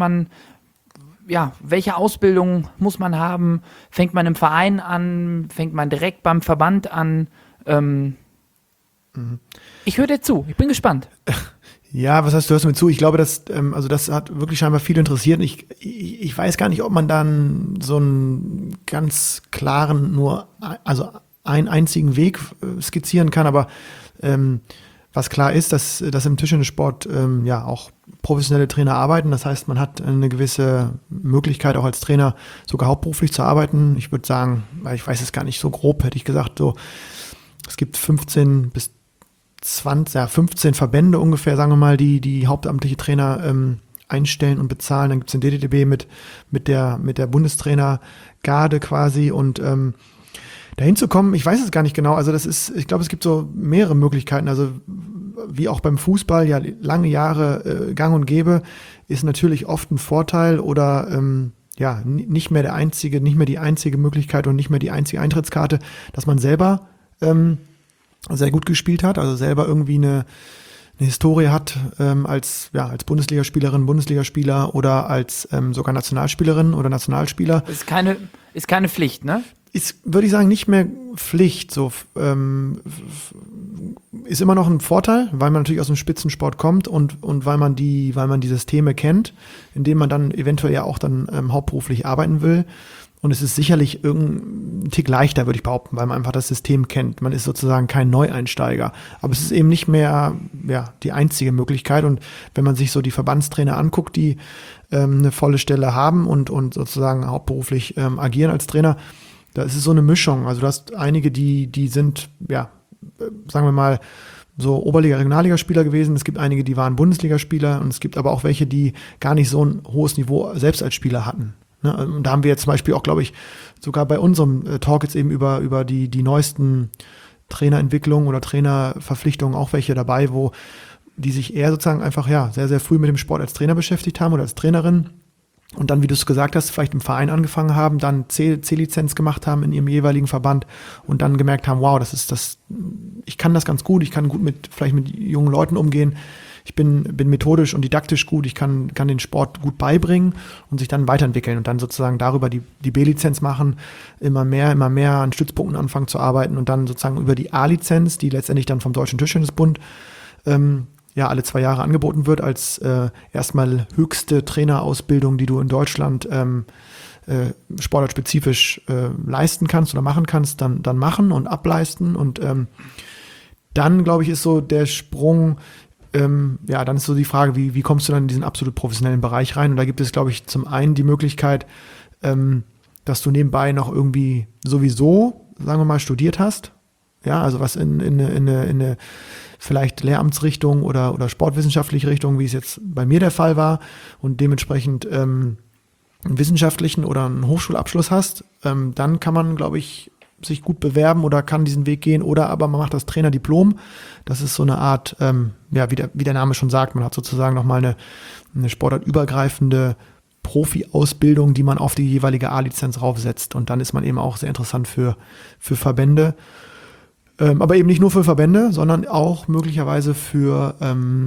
Welche Ausbildung muss man haben? Fängt man im Verein an? Fängt man direkt beim Verband an? Ich höre dir zu. Ich bin gespannt. Ja, was heißt, du hörst mir zu? Ich glaube, das hat wirklich scheinbar viel interessiert. Ich weiß gar nicht, ob man dann so einen ganz klaren, einen einzigen Weg skizzieren kann, aber was klar ist, dass im Tischtennissport auch professionelle Trainer arbeiten. Das heißt, man hat eine gewisse Möglichkeit, auch als Trainer sogar hauptberuflich zu arbeiten. Ich würde sagen, weil ich weiß es gar nicht so grob, hätte ich gesagt, so es gibt 15 bis 15 Verbände ungefähr, sagen wir mal, die hauptamtliche Trainer einstellen und bezahlen. Dann gibt es den DTDB mit der Bundestrainergarde quasi und dahin zu kommen, ich weiß es gar nicht genau, also ich glaube, es gibt so mehrere Möglichkeiten, also wie auch beim Fußball ja lange Jahre gang und gäbe, ist natürlich oft ein Vorteil oder nicht mehr die einzige Möglichkeit und nicht mehr die einzige Eintrittskarte, dass man selber sehr gut gespielt hat, also selber irgendwie eine Historie hat als Bundesligaspielerin, Bundesligaspieler oder als sogar Nationalspielerin oder Nationalspieler. Ist keine Pflicht, ne? Ist, würde ich sagen, nicht mehr Pflicht. So ist immer noch ein Vorteil, weil man natürlich aus dem Spitzensport kommt und weil man die Systeme kennt, in denen man dann eventuell ja auch dann hauptberuflich arbeiten will. Und es ist sicherlich irgendein Tick leichter, würde ich behaupten, weil man einfach das System kennt. Man ist sozusagen kein Neueinsteiger. Aber es ist eben nicht mehr die einzige Möglichkeit. Und wenn man sich so die Verbandstrainer anguckt, die eine volle Stelle haben und sozusagen hauptberuflich agieren als Trainer, da ist es so eine Mischung. Also du hast einige, die sind, sagen wir mal, so Oberliga-, Regionalligaspieler gewesen. Es gibt einige, die waren Bundesligaspieler. Und es gibt aber auch welche, die gar nicht so ein hohes Niveau selbst als Spieler hatten. Und da haben wir jetzt zum Beispiel auch, glaube ich, sogar bei unserem Talk jetzt eben über die neuesten Trainerentwicklungen oder Trainerverpflichtungen auch welche dabei, wo die sich eher sozusagen einfach sehr, sehr früh mit dem Sport als Trainer beschäftigt haben oder als Trainerin und dann, wie du es gesagt hast, vielleicht im Verein angefangen haben, dann C-Lizenz gemacht haben in ihrem jeweiligen Verband und dann gemerkt haben, wow, ich kann das ganz gut, ich kann gut vielleicht mit jungen Leuten umgehen. Ich bin methodisch und didaktisch gut, ich kann den Sport gut beibringen und sich dann weiterentwickeln und dann sozusagen darüber die B-Lizenz machen, immer mehr an Stützpunkten anfangen zu arbeiten und dann sozusagen über die A-Lizenz, die letztendlich dann vom Deutschen Tischtennisbund alle 2 Jahre angeboten wird, als erstmal höchste Trainerausbildung, die du in Deutschland sportartspezifisch leisten kannst oder machen kannst, dann machen und ableisten und dann, glaube ich, ist so der Sprung, dann ist so die Frage, wie kommst du dann in diesen absolut professionellen Bereich rein? Und da gibt es, glaube ich, zum einen die Möglichkeit, dass du nebenbei noch irgendwie sowieso, sagen wir mal, studiert hast. Ja, also was in eine vielleicht Lehramtsrichtung oder sportwissenschaftliche Richtung, wie es jetzt bei mir der Fall war und dementsprechend einen wissenschaftlichen oder einen Hochschulabschluss hast, dann kann man, glaube ich, sich gut bewerben oder kann diesen Weg gehen oder aber man macht das Trainerdiplom. Das ist so eine Art, wie der Name schon sagt, man hat sozusagen nochmal eine sportartübergreifende Profi-Ausbildung, die man auf die jeweilige A-Lizenz raufsetzt und dann ist man eben auch sehr interessant für Verbände. Aber eben nicht nur für Verbände, sondern auch möglicherweise für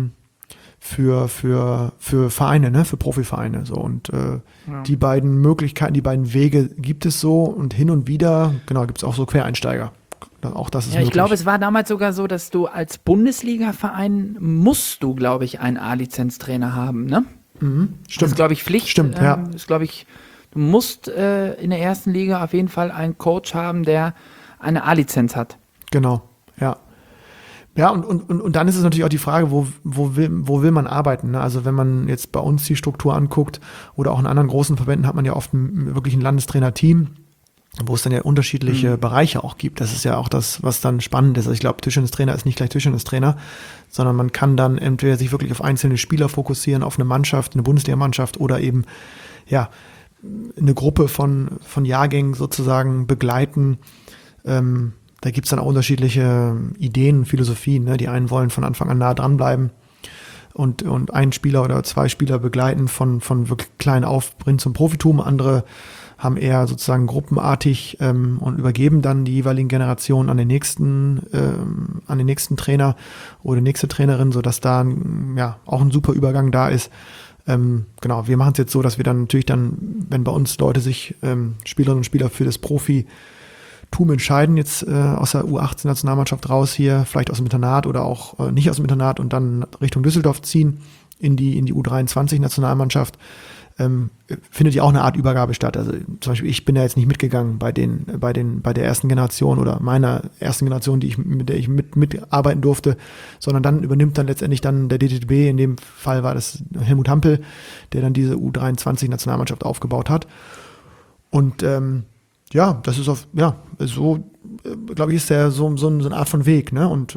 Vereine, ne, für Profivereine. So. Und die beiden Möglichkeiten, die beiden Wege gibt es so und hin und wieder, genau, gibt es auch so Quereinsteiger. Auch das ist möglich. Ich glaube, es war damals sogar so, dass du als Bundesliga-Verein musst du, glaube ich, einen A-Lizenztrainer haben, ne? Mhm, stimmt. Das ist, glaube ich, Pflicht. Stimmt, ja. Ist, glaube ich, du musst in der ersten Liga auf jeden Fall einen Coach haben, der eine A-Lizenz hat. Genau, ja. Ja, und dann ist es natürlich auch die Frage, wo will man arbeiten? Ne? Also wenn man jetzt bei uns die Struktur anguckt oder auch in anderen großen Verbänden hat man ja oft wirklich ein Landestrainer-Team, wo es dann ja unterschiedliche Bereiche auch gibt. Das ist ja auch das, was dann spannend ist. Also ich glaube, Tischtennistrainer ist nicht gleich Tischtennistrainer, sondern man kann dann entweder sich wirklich auf einzelne Spieler fokussieren, auf eine Mannschaft, eine Bundesliga-Mannschaft oder eben, eine Gruppe von Jahrgängen sozusagen begleiten. Da gibt es dann auch unterschiedliche Ideen und Philosophien. Ne? Die einen wollen von Anfang an nah dranbleiben und einen Spieler oder 2 Spieler begleiten von wirklich klein auf, bringen zum Profitum. Andere haben eher sozusagen gruppenartig und übergeben dann die jeweiligen Generationen an den nächsten Trainer oder nächste Trainerin, sodass da auch ein super Übergang da ist. Genau, wir machen es jetzt so, dass wir dann natürlich wenn bei uns Leute sich, Spielerinnen und Spieler für das Profitum entscheiden, jetzt aus der U18-Nationalmannschaft raus hier, vielleicht aus dem Internat oder auch nicht aus dem Internat und dann Richtung Düsseldorf ziehen in die U23-Nationalmannschaft, findet ja auch eine Art Übergabe statt. Also zum Beispiel, ich bin ja jetzt nicht mitgegangen bei der ersten Generation oder meiner ersten Generation, mit der ich mitarbeiten durfte, sondern dann übernimmt dann letztendlich dann der DTB, in dem Fall war das Helmut Hampel, der dann diese U23-Nationalmannschaft aufgebaut hat. Und das ist so, glaube ich, ist der so eine Art von Weg, ne? Und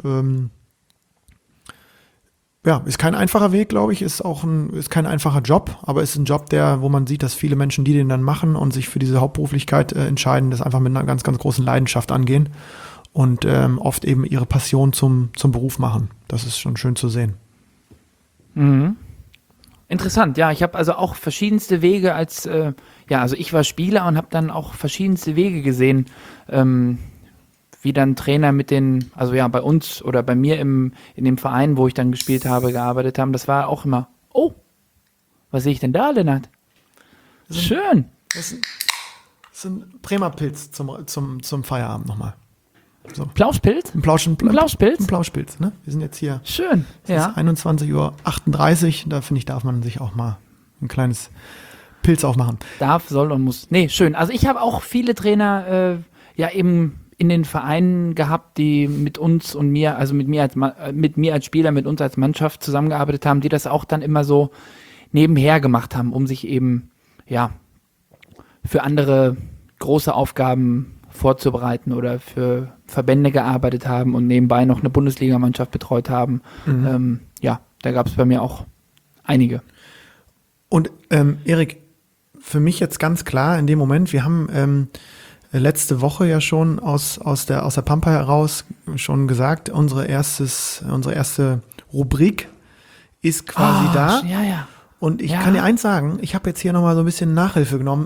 ist kein einfacher Weg, glaube ich, ist kein einfacher Job, aber ist ein Job, wo man sieht, dass viele Menschen, die den dann machen und sich für diese Hauptberuflichkeit entscheiden, das einfach mit einer ganz, ganz großen Leidenschaft angehen und oft eben ihre Passion zum Beruf machen. Das ist schon schön zu sehen. Mhm. Interessant, ja, ich habe also auch verschiedenste Wege also ich war Spieler und habe dann auch verschiedenste Wege gesehen, wie dann Trainer bei uns oder bei mir in dem Verein, wo ich dann gespielt habe, gearbeitet haben. Das war auch immer, was sehe ich denn da, Lennart? Schön. Das ist ein Bremer Pilz zum Feierabend nochmal. So. Plauschpilz? Ein Plauschpilz? Ein Plauschpilz, ne? Wir sind jetzt hier. Schön, ja. Es ist 21:38 Uhr, da finde ich, darf man sich auch mal ein kleines Pilz aufmachen. Darf, soll und muss. Nee, schön. Also ich habe auch viele Trainer eben in den Vereinen gehabt, die mit uns und mir, also mit mir als Spieler, mit uns als Mannschaft zusammengearbeitet haben, die das auch dann immer so nebenher gemacht haben, um sich eben, für andere große Aufgaben vorzubereiten oder für Verbände gearbeitet haben und nebenbei noch eine Bundesligamannschaft betreut haben. Mhm. Da gab es bei mir auch einige. Und Erik, für mich jetzt ganz klar in dem Moment, wir haben letzte Woche ja schon aus der Pampa heraus schon gesagt, unsere erste Rubrik ist quasi da. Ja, ja. Und ich kann dir eins sagen, ich habe jetzt hier nochmal so ein bisschen Nachhilfe genommen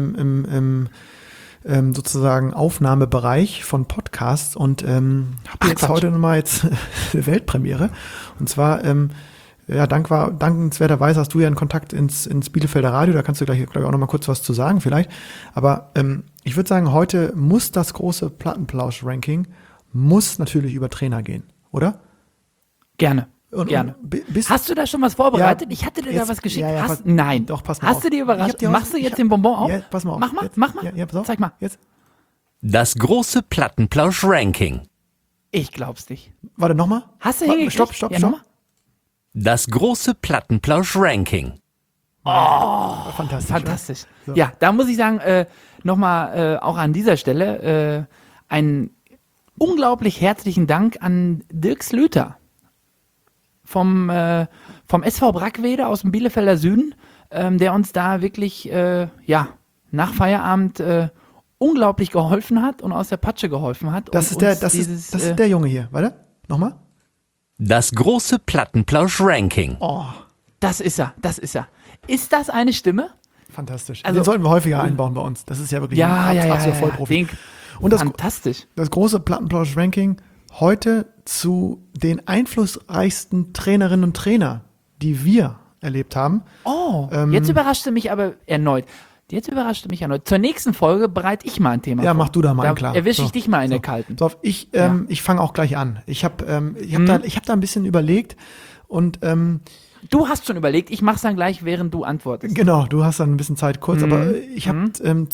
im sozusagen Aufnahmebereich von Podcasts und habe jetzt heute nochmal eine Weltpremiere. Und zwar dankenswerterweise hast du ja einen Kontakt ins Bielefelder Radio, da kannst du gleich, glaube ich, auch noch mal kurz was zu sagen vielleicht. Aber ich würde sagen, heute muss das große Plattenplausch-Ranking natürlich über Trainer gehen, oder? Gerne. Gerne. Hast du da schon was vorbereitet? Ja, ich hatte dir da was geschickt. Ja, Nein. Doch, pass mal auf. Hast du dir überrascht? Machst du jetzt den Bonbon auf? Ja, pass mal auf. Mach mal. Ja, pass auf. Zeig mal. Jetzt. Das große Plattenplausch-Ranking. Ich glaub's nicht. Warte, nochmal. Hast du hingekriegt? Stopp. Ja, nochmal? Das große Plattenplausch-Ranking. Oh, fantastisch. So. Ja, da muss ich sagen, nochmal auch an dieser Stelle einen unglaublich herzlichen Dank an Dirk Slüter vom SV Brackwede aus dem Bielefelder Süden, der uns da wirklich nach Feierabend unglaublich geholfen hat und aus der Patsche geholfen hat. Das ist der Junge hier. Warte, nochmal. Das große Plattenplausch-Ranking. Oh. Das ist er. Ist das eine Stimme? Fantastisch. Also, den sollten wir häufiger einbauen bei uns. Das ist ja wirklich ein Vollprofi. Und fantastisch. Das große Plattenplausch-Ranking heute zu den einflussreichsten Trainerinnen und Trainer, die wir erlebt haben. Oh, jetzt überraschte mich aber erneut. Zur nächsten Folge bereite ich mal ein Thema vor. Ja, mach du da mal klar. Erwische ich dich mal in der kalten. Ich fange auch gleich an. Ich hab da ein bisschen überlegt und du hast schon überlegt, ich mach's dann gleich, während du antwortest. Genau, du hast dann ein bisschen Zeit kurz, aber ich habe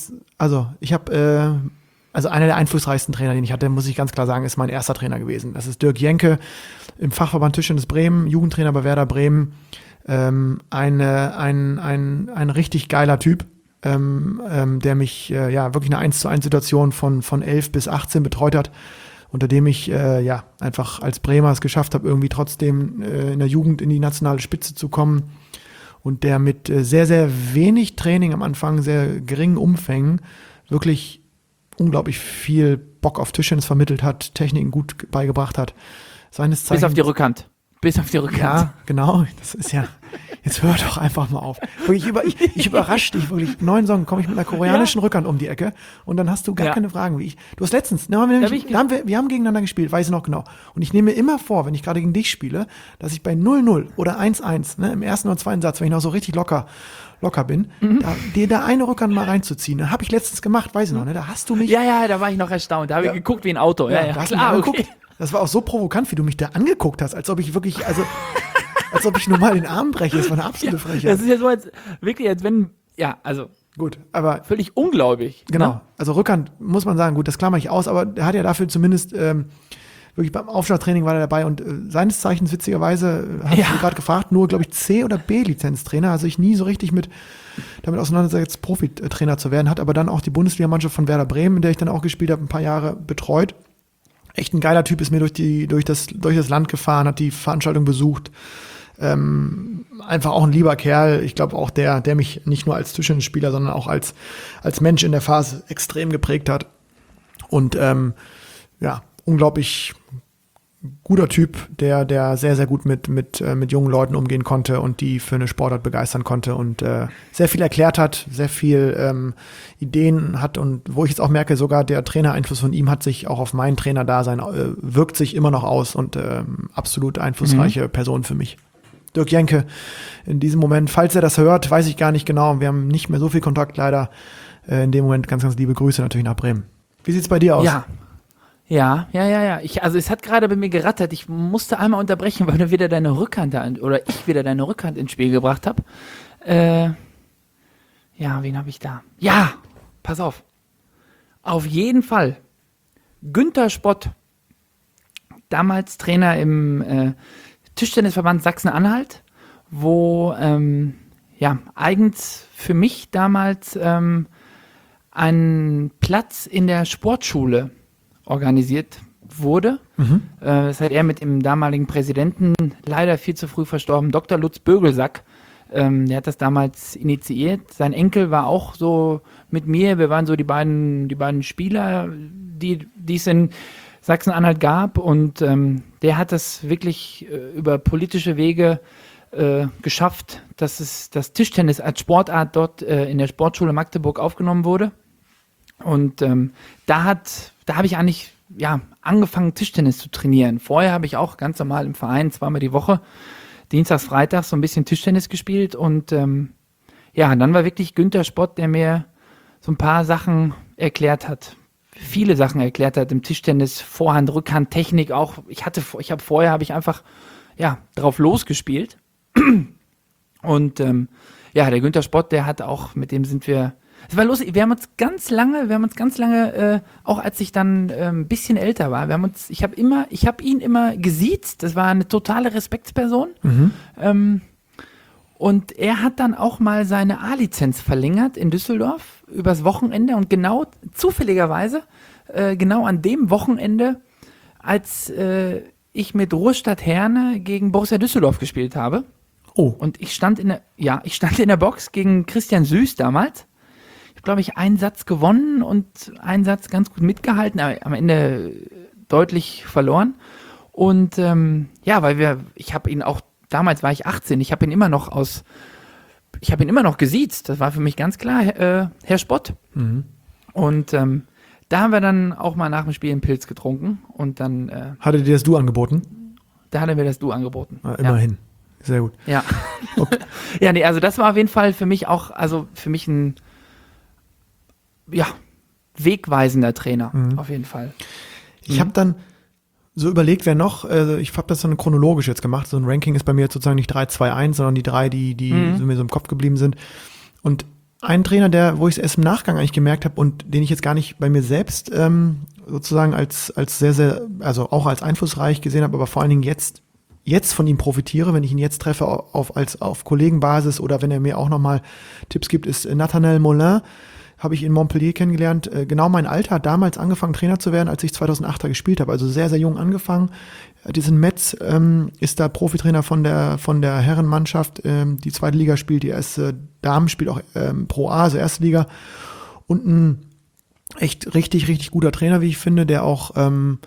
einer der einflussreichsten Trainer, den ich hatte, muss ich ganz klar sagen, ist mein erster Trainer gewesen. Das ist Dirk Jenke im Fachverband Tischtennis Bremen, Jugendtrainer bei Werder Bremen. Ein richtig geiler Typ, der mich wirklich eine 1:1 Situation von 11 bis 18 betreut hat, unter dem ich einfach als Bremer es geschafft habe, irgendwie trotzdem in der Jugend in die nationale Spitze zu kommen und der mit sehr, sehr wenig Training am Anfang, sehr geringen Umfängen wirklich unglaublich viel Bock auf Tischtennis vermittelt hat, Techniken gut beigebracht hat. Seines Zeichens, bis auf die Rückhand. Bis auf die Rückhand. Ja, genau. Das ist ja. Jetzt hör doch einfach mal auf. Wirklich, ich überrasche dich wirklich. 9 Song komme ich mit einer koreanischen Rückhand um die Ecke und dann hast du gar keine Fragen wie ich. Du hast letztens, wir haben gegeneinander gespielt, weiß ich noch genau. Und ich nehme mir immer vor, wenn ich gerade gegen dich spiele, dass ich bei 0-0 oder 1-1, im ersten oder zweiten Satz, wenn ich noch so richtig locker bin, dir da eine Rückhand mal reinzuziehen. Das habe ich letztens gemacht, weiß ich noch, ne? Da hast du mich. Ja, da war ich noch erstaunt. Da habe ich geguckt wie ein Auto. Ja, da hast du mich angeguckt. Das war auch so provokant, wie du mich da angeguckt hast, als ob ich wirklich, als ob ich nur mal den Arm breche. Das war eine absolute Frechheit. Das ist ja so, als wenn, gut, aber völlig unglaublich. genau. Ne? Also Rückhand muss man sagen, gut, das klammer ich aus, aber er hat ja dafür zumindest wirklich beim Aufschlagtraining war er dabei und seines Zeichens witzigerweise, hast du gerade gefragt, nur, glaube ich, C- oder B-Lizenztrainer, also ich nie so richtig damit auseinandergesetzt, Profitrainer zu werden, hat aber dann auch die Bundesligamannschaft von Werder Bremen, in der ich dann auch gespielt habe, ein paar Jahre betreut. Echt ein geiler Typ, ist mir durch das Land gefahren, hat die Veranstaltung besucht. Einfach auch ein lieber Kerl. Ich glaube auch der mich nicht nur als Tischtennisspieler, sondern auch als Mensch in der Phase extrem geprägt hat. Und unglaublich guter Typ, der sehr, sehr gut mit jungen Leuten umgehen konnte und die für eine Sportart begeistern konnte und sehr viel erklärt hat, sehr viel Ideen hat und wo ich jetzt auch merke, sogar der Trainereinfluss von ihm hat sich auch auf mein Trainerdasein wirkt sich immer noch aus und absolut einflussreiche Person für mich. Dirk Jenke, in diesem Moment, falls er das hört, weiß ich gar nicht genau, wir haben nicht mehr so viel Kontakt leider, in dem Moment ganz, ganz liebe Grüße natürlich nach Bremen. Wie sieht's bei dir aus? Ja. Es hat gerade bei mir gerattert. Ich musste einmal unterbrechen, weil du wieder deine Rückhand ich wieder deine Rückhand ins Spiel gebracht habe. Wen habe ich da? Ja, pass auf. Auf jeden Fall. Günther Spott, damals Trainer im Tischtennisverband Sachsen-Anhalt, wo eigens für mich damals ein Platz in der Sportschule organisiert wurde. Das hat er mit dem damaligen Präsidenten, leider viel zu früh verstorben, Dr. Lutz Bögelsack, der hat das damals initiiert. Sein Enkel war auch so mit mir, wir waren so die beiden Spieler, die es in Sachsen-Anhalt gab und der hat das wirklich über politische Wege geschafft, dass das Tischtennis als Sportart dort in der Sportschule Magdeburg aufgenommen wurde. Und da habe ich eigentlich angefangen, Tischtennis zu trainieren. Vorher habe ich auch ganz normal im Verein 2-mal die Woche, dienstags, freitags so ein bisschen Tischtennis gespielt. Und dann war wirklich Günther Spott, der mir so ein paar Sachen erklärt hat. Viele Sachen erklärt hat im Tischtennis, Vorhand, Rückhand, Technik auch. Vorher habe ich einfach drauf losgespielt. Und der Günther Spott, der hat auch, mit dem sind wir. Es war lustig, wir haben uns ganz lange, auch als ich dann ein bisschen älter war, ich habe ihn immer gesiezt, das war eine totale Respektsperson. Und er hat dann auch mal seine A-Lizenz verlängert in Düsseldorf übers Wochenende und genau zufälligerweise, genau an dem Wochenende, als ich mit Ruhrstadt Herne gegen Borussia Düsseldorf gespielt habe. Oh. Und ich stand in der Box gegen Christian Süß damals. Glaube ich, einen Satz gewonnen und einen Satz ganz gut mitgehalten, aber am Ende deutlich verloren. Und ich habe ihn auch, damals war ich 18, ich habe ihn immer noch gesiezt. Das war für mich ganz klar, Herr Spott. Und da haben wir dann auch mal nach dem Spiel einen Pilz getrunken und dann. Hat er dir das Du angeboten? Da hat er mir das Du angeboten. Immerhin. Ja. Sehr gut. Ja. Okay. Also das war auf jeden Fall für mich auch, ein wegweisender Trainer, auf jeden Fall. Ich habe dann so überlegt, wer noch, ich habe das dann chronologisch jetzt gemacht, so ein Ranking ist bei mir jetzt sozusagen nicht 3, 2, 1, sondern die 3, die mir so im Kopf geblieben sind. Und ein Trainer, wo ich es erst im Nachgang eigentlich gemerkt habe und den ich jetzt gar nicht bei mir selbst sozusagen als sehr, sehr, also auch als einflussreich gesehen habe, aber vor allen Dingen jetzt von ihm profitiere, wenn ich ihn jetzt treffe auf Kollegenbasis oder wenn er mir auch nochmal Tipps gibt, ist Nathanael Mollin. Habe ich in Montpellier kennengelernt. Genau mein Alter, hat damals angefangen Trainer zu werden, als ich 2008 gespielt habe. Also sehr, sehr jung angefangen. Diesen Metz ist da Profitrainer von der Herrenmannschaft, die zweite Liga spielt, die erste Damen spielt auch Pro A, also erste Liga. Und ein echt richtig, richtig guter Trainer, wie ich finde, der auch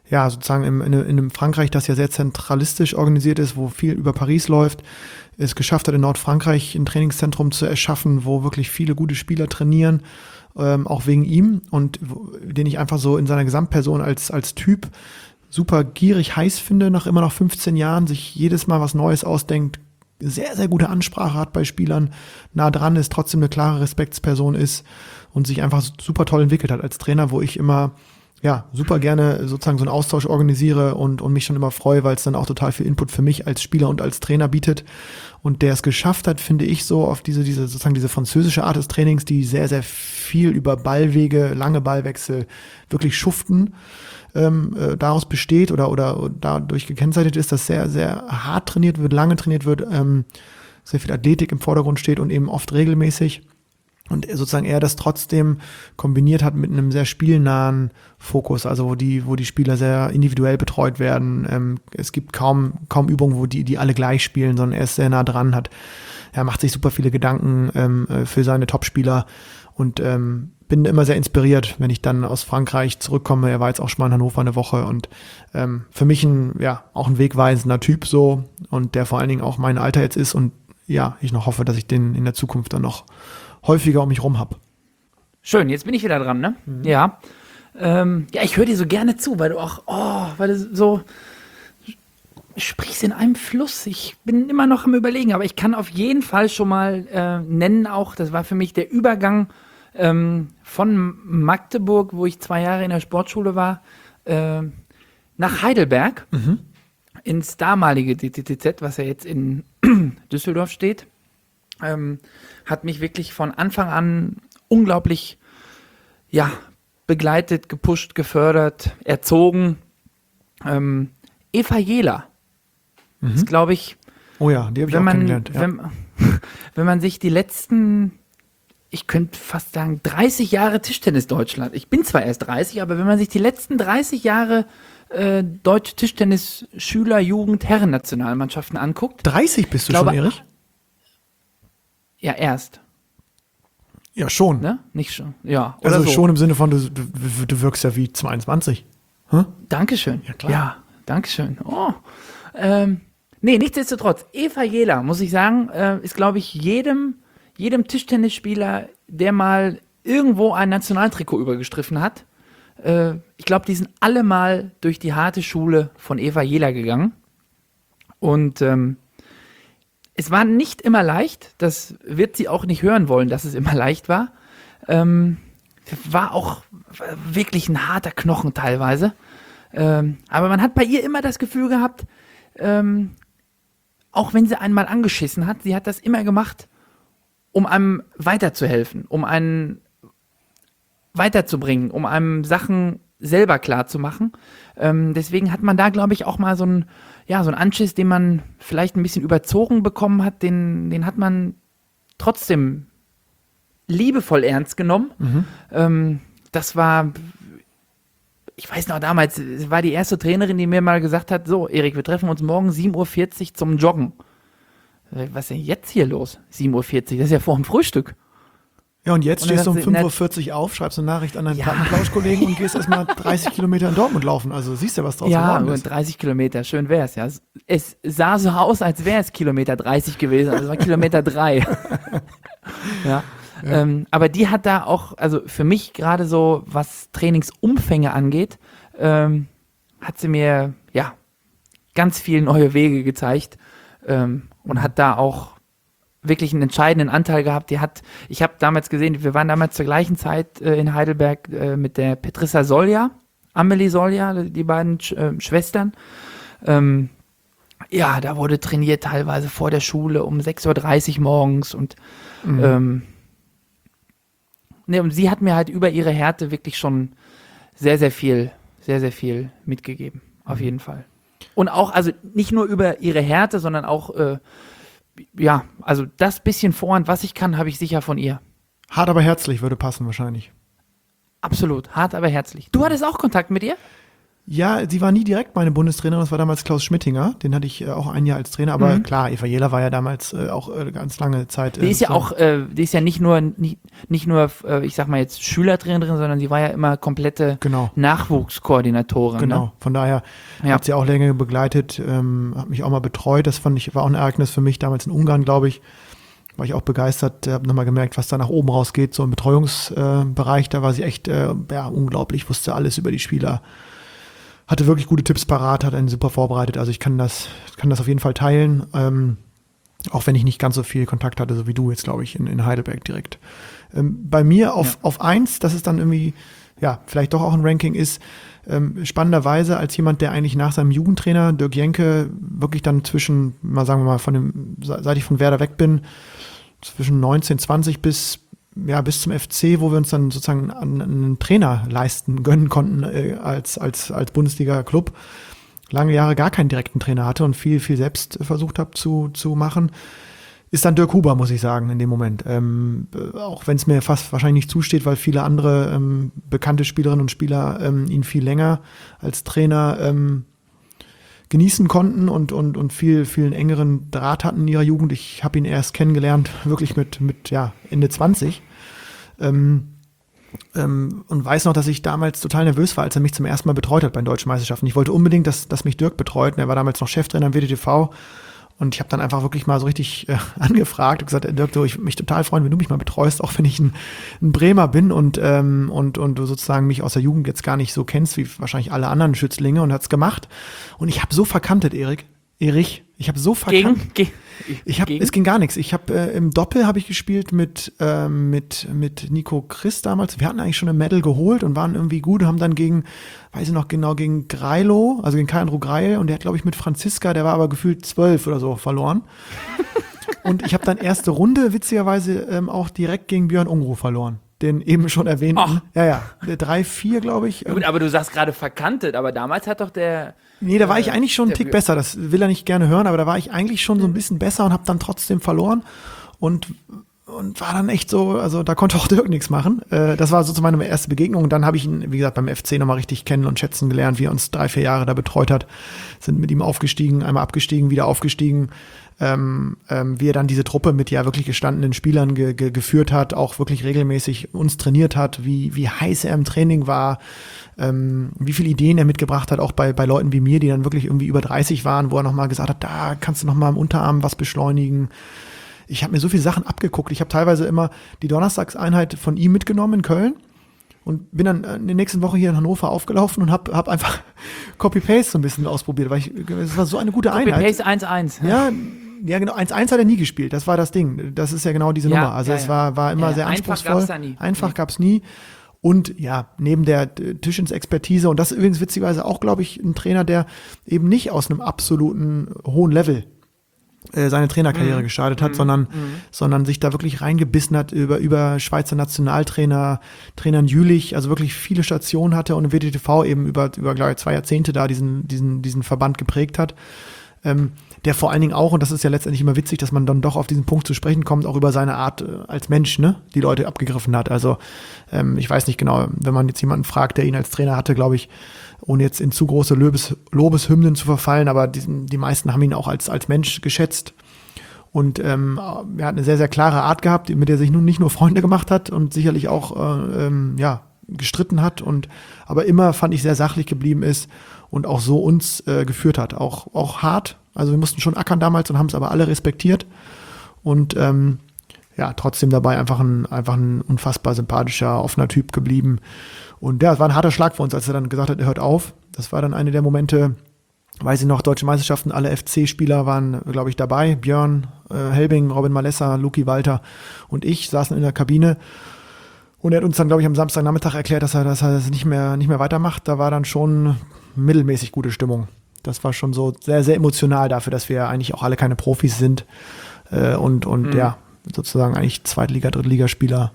ja, sozusagen in einem Frankreich, das ja sehr zentralistisch organisiert ist, wo viel über Paris läuft, es geschafft hat, in Nordfrankreich ein Trainingszentrum zu erschaffen, wo wirklich viele gute Spieler trainieren, auch wegen ihm und den ich einfach so in seiner Gesamtperson als Typ super gierig heiß finde, immer noch 15 Jahren, sich jedes Mal was Neues ausdenkt, sehr, sehr gute Ansprache hat bei Spielern, nah dran ist, trotzdem eine klare Respektsperson ist und sich einfach super toll entwickelt hat als Trainer, wo ich immer super gerne sozusagen so einen Austausch organisiere und mich schon immer freue, weil es dann auch total viel Input für mich als Spieler und als Trainer bietet. Und der es geschafft hat, finde ich, so auf diese französische Art des Trainings, die sehr, sehr viel über Ballwege, lange Ballwechsel wirklich schuften, daraus besteht oder dadurch gekennzeichnet ist, dass sehr, sehr hart trainiert wird, lange trainiert wird, sehr viel Athletik im Vordergrund steht und eben oft regelmäßig. Und sozusagen er das trotzdem kombiniert hat mit einem sehr spielnahen Fokus, also wo die Spieler sehr individuell betreut werden. Es gibt kaum Übungen, wo die alle gleich spielen, sondern er ist sehr nah dran, er macht sich super viele Gedanken für seine Topspieler und bin immer sehr inspiriert, wenn ich dann aus Frankreich zurückkomme. Er war jetzt auch schon mal in Hannover eine Woche und für mich auch ein wegweisender Typ so und der vor allen Dingen auch mein Alter jetzt ist und ich noch hoffe, dass ich den in der Zukunft dann noch häufiger um mich rum habe. Schön, jetzt bin ich wieder dran, ne? Mhm. Ja. Ich höre dir so gerne zu, weil du so sprichst in einem Fluss. Ich bin immer noch am Überlegen, aber ich kann auf jeden Fall schon mal nennen auch, das war für mich der Übergang von Magdeburg, wo ich 2 Jahre in der Sportschule war, nach Heidelberg, ins damalige DTTZ, was ja jetzt in Düsseldorf steht. Hat mich wirklich von Anfang an unglaublich begleitet, gepusht, gefördert, erzogen. Eva Jehler ist, glaube ich, oh ja, die habe ich auch kennengelernt. Ja. Wenn man sich die letzten, ich könnte fast sagen, 30 Jahre Tischtennis Deutschland, ich bin zwar erst 30, aber wenn man sich die letzten 30 Jahre deutsche Tischtennis-Schüler-, Jugend-, Herren-Nationalmannschaften anguckt. 30 bist du schon, Erich? Ja, erst. Ja, schon. Ne? Nicht schon. Ja, oder also so. Schon im Sinne von, du wirkst ja wie 22. Hm? Dankeschön. Ja, klar. Ja, Dankeschön. Oh. Nichtsdestotrotz, Eva Jehler, muss ich sagen, ist, glaube ich, jedem Tischtennisspieler, der mal irgendwo ein Nationaltrikot übergestriffen hat, ich glaube, die sind alle mal durch die harte Schule von Eva Jehler gegangen. Und es war nicht immer leicht, das wird sie auch nicht hören wollen, dass es immer leicht war. War auch wirklich ein harter Knochen teilweise. Aber man hat bei ihr immer das Gefühl gehabt, auch wenn sie einmal angeschissen hat, sie hat das immer gemacht, um einem weiterzuhelfen, um einen weiterzubringen, um einem Sachen selber klar zu machen. Deswegen hat man da, glaube ich, auch mal so einen Anschiss, den man vielleicht ein bisschen überzogen bekommen hat, den hat man trotzdem liebevoll ernst genommen. Das war, ich weiß noch damals, es war die erste Trainerin, die mir mal gesagt hat, so Erik, wir treffen uns morgen 7:40 Uhr zum Joggen. Was ist denn jetzt hier los? 7:40 Uhr, das ist ja vor dem Frühstück. Ja, und jetzt stehst du um 5:40 Uhr auf, schreibst eine Nachricht an deinen Plattenplausch-Kollegen und gehst erstmal 30 Kilometer in Dortmund laufen. Also siehst du, was draus geworden ist. 30 Kilometer, schön wär's, ja. Es sah so aus, als wäre es Kilometer 30 gewesen, also es war Kilometer 3. Ja. Aber die hat da auch, also für mich gerade so, was Trainingsumfänge angeht, hat sie mir, ganz viele neue Wege gezeigt und hat da auch wirklich einen entscheidenden Anteil gehabt. Ich habe damals gesehen, wir waren damals zur gleichen Zeit in Heidelberg mit der Petrissa Solja, Amelie Solja, die beiden Schwestern. Da wurde trainiert teilweise vor der Schule um 6:30 Uhr morgens und und sie hat mir halt über ihre Härte wirklich schon sehr, sehr viel mitgegeben, auf jeden Fall. Und auch, also nicht nur über ihre Härte, sondern auch also das bisschen Vorhand, was ich kann, habe ich sicher von ihr. Hart, aber herzlich würde passen wahrscheinlich. Absolut, hart, aber herzlich. Du hattest auch Kontakt mit ihr? Ja, sie war nie direkt meine Bundestrainerin, das war damals Klaus Schmittinger, den hatte ich auch ein Jahr als Trainer, aber klar, Eva Jehler war ja damals auch ganz lange Zeit. Die ist ja auch, die ist ja nicht nur, ich sag mal jetzt Schülertrainerin, sondern sie war ja immer komplette Nachwuchskoordinatorin. Genau, ne? von daher hat sie auch länger begleitet, hat mich auch mal betreut, das fand ich, war auch ein Ereignis für mich, damals in Ungarn, glaube ich, war ich auch begeistert, habe nochmal gemerkt, was da nach oben rausgeht, so im Betreuungsbereich, da war sie echt unglaublich, wusste alles über die Spieler. Hatte wirklich gute Tipps parat, hat einen super vorbereitet. Also ich kann das auf jeden Fall teilen, auch wenn ich nicht ganz so viel Kontakt hatte, so wie du jetzt, glaube ich, in Heidelberg direkt. Bei mir auf 1, das ist dann irgendwie, ja, vielleicht doch auch ein Ranking ist, spannenderweise als jemand, der eigentlich nach seinem Jugendtrainer Dirk Jenke wirklich dann zwischen, mal sagen wir mal, seit ich von Werder weg bin, zwischen 19, 20 bis zum FC, wo wir uns dann sozusagen einen Trainer gönnen konnten als Bundesliga-Club. Lange Jahre gar keinen direkten Trainer hatte und viel selbst versucht habe zu machen, ist dann Dirk Huber, muss ich sagen, in dem Moment. Auch wenn es mir fast wahrscheinlich nicht zusteht, weil viele andere bekannte Spielerinnen und Spieler ihn viel länger als Trainer genießen konnten und viel engeren Draht hatten in ihrer Jugend. Ich habe ihn erst kennengelernt, wirklich mit Ende 20. Und weiß noch, dass ich damals total nervös war, als er mich zum ersten Mal betreut hat bei den Deutschen Meisterschaften. Ich wollte unbedingt, dass mich Dirk betreut. Und er war damals noch Cheftrainer im WDTV. Und ich habe dann einfach wirklich mal so richtig angefragt und gesagt, Dirk, ich würde mich total freuen, wenn du mich mal betreust, auch wenn ich ein Bremer bin und du sozusagen mich aus der Jugend jetzt gar nicht so kennst, wie wahrscheinlich alle anderen Schützlinge, und hat's gemacht. Und ich habe so verkantet, Erich, ich habe so verkannt. Es ging gar nichts. Ich habe im Doppel habe ich gespielt mit Nico Christ damals. Wir hatten eigentlich schon ein Medal geholt und waren irgendwie gut, haben dann gegen Greilo, also gegen Kai-Andro Greil, und der hat, glaube ich, mit Franziska, der war aber gefühlt 12 oder so, verloren. Und ich habe dann erste Runde witzigerweise auch direkt gegen Björn Ungru verloren. Den eben schon erwähnten. Ach. Ja, 3-4, glaube ich. Gut, aber du sagst gerade verkantet, aber damals hat doch der... Nee, da war ich eigentlich schon einen Tick besser. Das will er nicht gerne hören, aber da war ich eigentlich schon so ein bisschen besser und habe dann trotzdem verloren und war dann echt so, also da konnte auch Dirk nichts machen. Das war sozusagen meine erste Begegnung. Und dann habe ich ihn, wie gesagt, beim FC nochmal richtig kennen und schätzen gelernt, wie er uns 3-4 Jahre da betreut hat. Sind mit ihm aufgestiegen, einmal abgestiegen, wieder aufgestiegen. Wie er dann diese Truppe mit ja wirklich gestandenen Spielern geführt hat, auch wirklich regelmäßig uns trainiert hat, wie heiß er im Training war, wie viele Ideen er mitgebracht hat, auch bei Leuten wie mir, die dann wirklich irgendwie über 30 waren, wo er nochmal gesagt hat, da kannst du nochmal im Unterarm was beschleunigen. Ich habe mir so viele Sachen abgeguckt. Ich habe teilweise immer die Donnerstagseinheit von ihm mitgenommen in Köln und bin dann in der nächsten Woche hier in Hannover aufgelaufen und hab einfach Copy-Paste so ein bisschen ausprobiert, weil es war so eine gute Einheit. Copy-Paste 1-1. Ja, genau. 1-1 hat er nie gespielt. Das war das Ding. Das ist ja genau diese Nummer. Also es war immer sehr anspruchsvoll. Einfach gab's da nie. Einfach gab's nie. Und ja, neben der Tischens-Expertise, und das ist übrigens witzigerweise auch, glaube ich, ein Trainer, der eben nicht aus einem absoluten hohen Level seine Trainerkarriere gestartet hat, sondern sich da wirklich reingebissen hat über Schweizer Nationaltrainer, Trainern Jülich, also wirklich viele Stationen hatte und im WDTV eben über glaube ich, 2 Jahrzehnte da diesen Verband geprägt hat. Der vor allen Dingen auch, und das ist ja letztendlich immer witzig, dass man dann doch auf diesen Punkt zu sprechen kommt, auch über seine Art als Mensch, ne, die Leute abgegriffen hat. Also ich weiß nicht genau, wenn man jetzt jemanden fragt, der ihn als Trainer hatte, glaube ich, ohne jetzt in zu große Lobeshymnen zu verfallen, aber die meisten haben ihn auch als Mensch geschätzt. Und er hat eine sehr, sehr klare Art gehabt, mit der er sich nun nicht nur Freunde gemacht hat und sicherlich auch gestritten hat, aber immer, fand ich, sehr sachlich geblieben ist und auch so uns geführt hat. Auch hart. Also wir mussten schon ackern damals und haben es aber alle respektiert. Und trotzdem dabei einfach ein unfassbar sympathischer, offener Typ geblieben. Und ja, es war ein harter Schlag für uns, als er dann gesagt hat, er hört auf. Das war dann eine der Momente, weiß ich noch, Deutsche Meisterschaften, alle FC-Spieler waren, glaube ich, dabei. Björn Helbing, Robin Malessa, Luki Walter und ich saßen in der Kabine. Und er hat uns dann, glaube ich, am Samstagnachmittag erklärt, dass er das nicht mehr weitermacht. Da war dann schon mittelmäßig gute Stimmung. Das war schon so sehr, sehr emotional dafür, dass wir eigentlich auch alle keine Profis sind und sozusagen eigentlich Zweitliga-, Drittligaspieler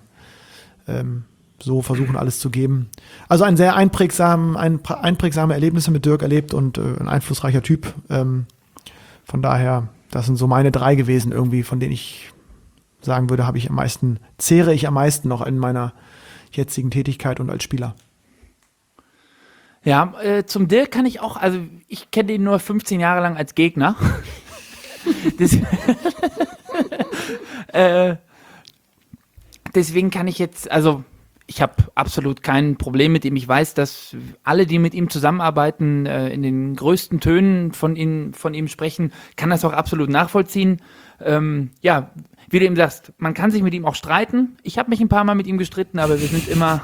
so versuchen, alles zu geben. Also ein sehr einprägsame Erlebnisse mit Dirk erlebt und ein einflussreicher Typ. Von daher, das sind so meine 3 gewesen irgendwie, von denen ich sagen würde, zehre ich am meisten noch in meiner jetzigen Tätigkeit und als Spieler. Ja, zum Dirk kann ich auch, also ich kenne ihn nur 15 Jahre lang als Gegner. Deswegen kann ich jetzt, also ich habe absolut kein Problem mit ihm. Ich weiß, dass alle, die mit ihm zusammenarbeiten, in den größten Tönen von ihm sprechen, kann das auch absolut nachvollziehen. Ja, wie du eben sagst, man kann sich mit ihm auch streiten. Ich habe mich ein paar Mal mit ihm gestritten, aber wir sind immer,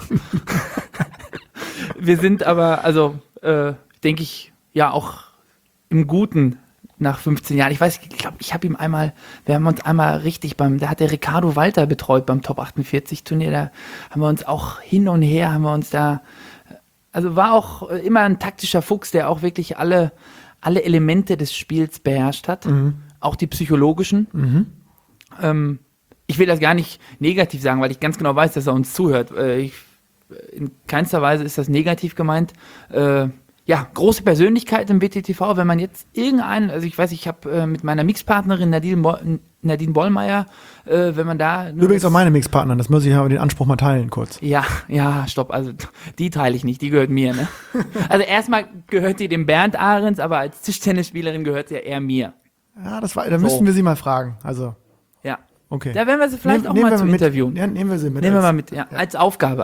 wir sind aber, also denke ich, ja auch im Guten nach 15 Jahren. Ich weiß, ich glaube, wir haben uns einmal richtig da hat der Ricardo Walter betreut beim Top 48 Turnier, da haben wir uns auch hin und her, also war auch immer ein taktischer Fuchs, der auch wirklich alle Elemente des Spiels beherrscht hat, auch die psychologischen. Ich will das gar nicht negativ sagen, weil ich ganz genau weiß, dass er uns zuhört. In keinster Weise ist das negativ gemeint. Ja, große Persönlichkeit im WTTV, wenn man jetzt irgendeinen, also ich weiß, ich habe mit meiner Mixpartnerin Nadine Bollmeier, wenn man da... Übrigens auch meine Mixpartnerin, das muss ich aber den Anspruch mal teilen kurz. Ja, stopp, also die teile ich nicht, die gehört mir, ne? Also erstmal gehört die dem Bernd Ahrens, aber als Tischtennisspielerin gehört sie ja eher mir. Ja, da müssten wir sie mal fragen, also... Ja. Okay. Da werden wir sie vielleicht auch mal zum Interviewen. Ja, nehmen wir sie mit. Nehmen wir mal mit, ja. Als Aufgabe.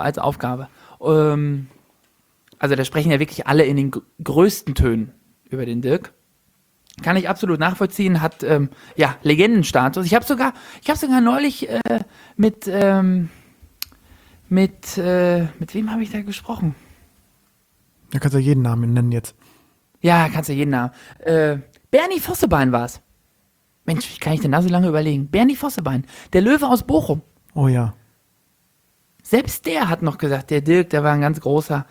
Also da sprechen ja wirklich alle in den größten Tönen über den Dirk. Kann ich absolut nachvollziehen, hat Legendenstatus. Ich habe sogar neulich mit wem habe ich da gesprochen? Da kannst du ja jeden Namen nennen jetzt. Ja, kannst du jeden Namen. Bernie Vossebein war's. Mensch, wie kann ich denn da so lange überlegen? Bernie Vossebein, der Löwe aus Bochum. Oh ja. Selbst der hat noch gesagt, der Dirk, der war ein ganz großer,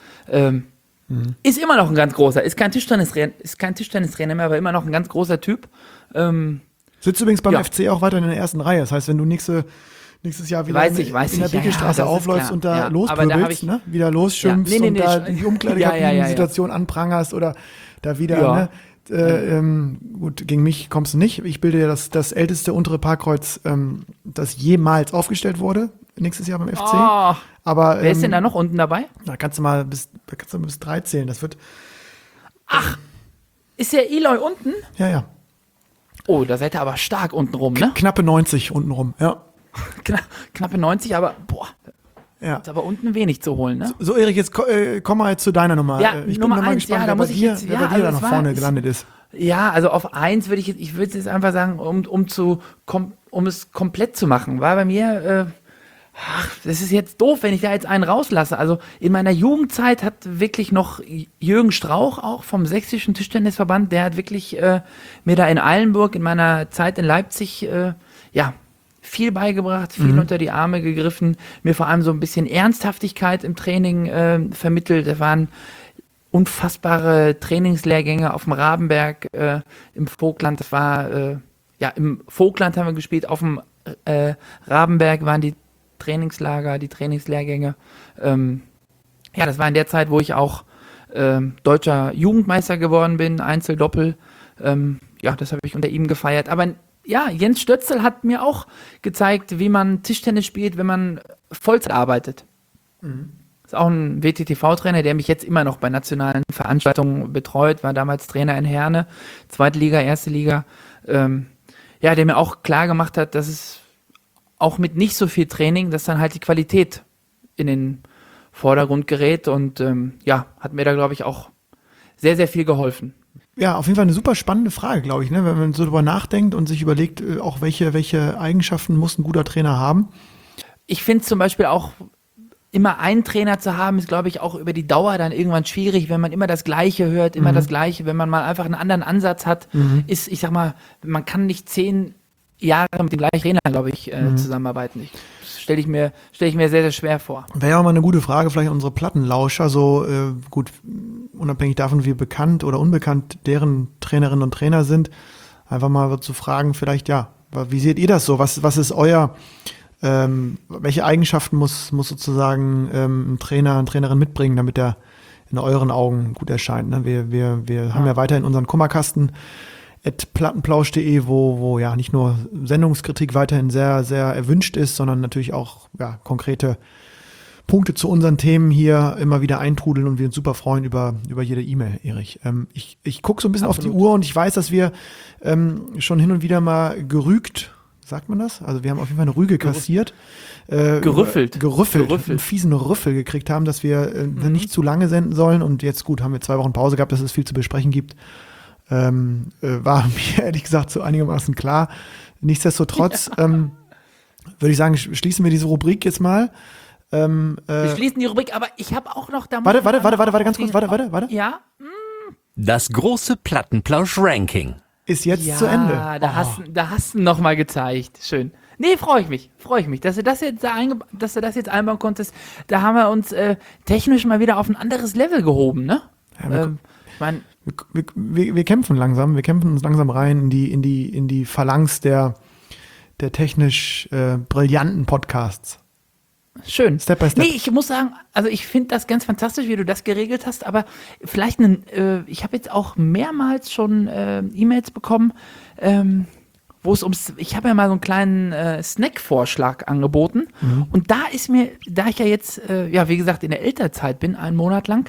ist immer noch ein ganz großer, ist kein Tischtennistrainer mehr, aber immer noch ein ganz großer Typ. Sitzt übrigens beim FC auch weiter in der ersten Reihe. Das heißt, wenn du nächstes Jahr wieder in der Bickelstraße aufläufst und da lospöbelst, ne? Wieder losschimpfst und da die Umkleidekabinen-Situation anprangerst oder da wieder, ne? Gut, gegen mich kommst du nicht. Ich bilde ja das älteste untere Parkkreuz, das jemals aufgestellt wurde, nächstes Jahr beim FC. Oh, aber wer ist denn da noch unten dabei? Da kannst du mal bis 3 zählen. Das wird. Ach, ist der Eloy unten? Ja. Oh, da seid ihr aber stark unten rum, ne? Knappe 90 unten rum, ja. Knappe 90, aber boah. Ja. Ist aber unten wenig zu holen, ne? So Erik, jetzt komm mal zu deiner Nummer. Ja, ich Nummer bin mal 1, gespannt, ja, wer bei dir da nach vorne gelandet ist. Ja, also auf 1 würde ich würde jetzt einfach sagen, um es komplett zu machen, war bei mir, das ist jetzt doof, wenn ich da jetzt einen rauslasse. Also in meiner Jugendzeit hat wirklich noch Jürgen Strauch auch vom Sächsischen Tischtennisverband, der hat wirklich mir da in Eilenburg in meiner Zeit in Leipzig, viel beigebracht, viel unter die Arme gegriffen, mir vor allem so ein bisschen Ernsthaftigkeit im Training vermittelt. Da waren unfassbare Trainingslehrgänge auf dem Rabenberg im Vogtland. Das war, im Vogtland haben wir gespielt, auf dem Rabenberg waren die Trainingslager, die Trainingslehrgänge. Das war in der Zeit, wo ich auch deutscher Jugendmeister geworden bin, Einzel, Doppel. Das habe ich unter ihm gefeiert. Aber ja, Jens Stötzel hat mir auch gezeigt, wie man Tischtennis spielt, wenn man Vollzeit arbeitet. Ist auch ein WTTV-Trainer, der mich jetzt immer noch bei nationalen Veranstaltungen betreut, war damals Trainer in Herne, zweite Liga, erste Liga. Der mir auch klar gemacht hat, dass es auch mit nicht so viel Training, dass dann halt die Qualität in den Vordergrund gerät und hat mir da, glaube ich, auch sehr, sehr viel geholfen. Ja, auf jeden Fall eine super spannende Frage, glaube ich, ne? Wenn man so drüber nachdenkt und sich überlegt, auch welche Eigenschaften muss ein guter Trainer haben. Ich finde zum Beispiel auch, immer einen Trainer zu haben, ist, glaube ich, auch über die Dauer dann irgendwann schwierig, wenn man immer das Gleiche hört, immer das Gleiche, wenn man mal einfach einen anderen Ansatz hat, ist, ich sag mal, man kann nicht 10 Jahre mit dem gleichen Trainer, glaube ich, zusammenarbeiten. Stelle ich mir sehr, sehr schwer vor. Wäre ja auch mal eine gute Frage, vielleicht unsere Plattenlauscher, so gut, unabhängig davon, wie bekannt oder unbekannt deren Trainerinnen und Trainer sind, einfach mal zu fragen, vielleicht, wie seht ihr das so? Was ist euer, welche Eigenschaften muss sozusagen ein Trainer, eine Trainerin mitbringen, damit er in euren Augen gut erscheint? Ne? Wir haben ja weiterhin unseren Kummerkasten @plattenplausch.de, wo nicht nur Sendungskritik weiterhin sehr, sehr erwünscht ist, sondern natürlich auch konkrete Punkte zu unseren Themen hier immer wieder eintrudeln und wir uns super freuen über jede E-Mail, Erich. Ich gucke so ein bisschen Absolut. auf die Uhr und ich weiß, dass wir schon hin und wieder mal gerügt, sagt man das? Also wir haben auf jeden Fall eine Rüge kassiert. Gerüffelt. Einen fiesen Rüffel gekriegt haben, dass wir nicht zu lange senden sollen und jetzt gut, haben wir 2 Wochen Pause gehabt, dass es viel zu besprechen gibt. War mir ehrlich gesagt so einigermaßen klar. Nichtsdestotrotz würde ich sagen, schließen wir diese Rubrik jetzt mal. Wir schließen die Rubrik, aber ich habe auch noch... Warte, ganz kurz, warte. Ja? Das große Plattenplausch-Ranking. Ist jetzt Ja, zu Ende. da hast du noch mal gezeigt. Schön. Nee, freue ich mich, dass du das jetzt einbauen konntest. Da haben wir uns technisch mal wieder auf ein anderes Level gehoben, ne? Ja, wir kämpfen langsam, wir kämpfen uns langsam rein in die Phalanx der technisch brillanten Podcasts. Schön. Step by step. Nee, ich muss sagen, also ich finde das ganz fantastisch, wie du das geregelt hast, aber vielleicht ich habe jetzt auch mehrmals schon E-Mails bekommen, wo es ich habe ja mal so einen kleinen Snack-Vorschlag angeboten und da ich ja jetzt, wie gesagt, in der Elternzeit bin, 1 Monat lang,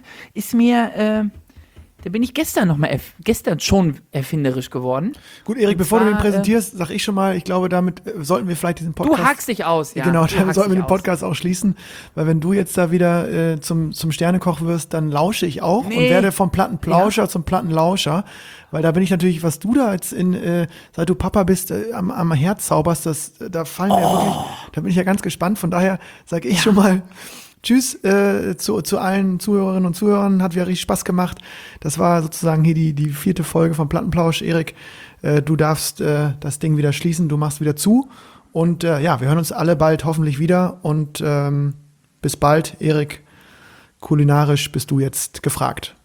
da bin ich gestern schon erfinderisch geworden. Gut, Erik, Und bevor du zwar, den präsentierst, sag ich schon mal, ich glaube, damit sollten wir vielleicht diesen Podcast... Du hakst dich aus, ja. Genau, Du damit hakst sollten wir dich den Podcast auch schließen, weil wenn du jetzt da wieder zum Sternekoch wirst, dann lausche ich auch und werde vom Plattenplauscher zum Plattenlauscher, weil da bin ich natürlich, was du da jetzt seit du Papa bist, am Herz zauberst, da fallen mir wirklich, da bin ich ja ganz gespannt, von daher sage ich schon mal... Tschüss zu allen Zuhörerinnen und Zuhörern, hat wieder richtig Spaß gemacht. Das war sozusagen hier die 4. Folge von Plattenplausch. Erik, du darfst das Ding wieder schließen, du machst wieder zu. Und wir hören uns alle bald hoffentlich wieder. Und bis bald, Erik, kulinarisch bist du jetzt gefragt.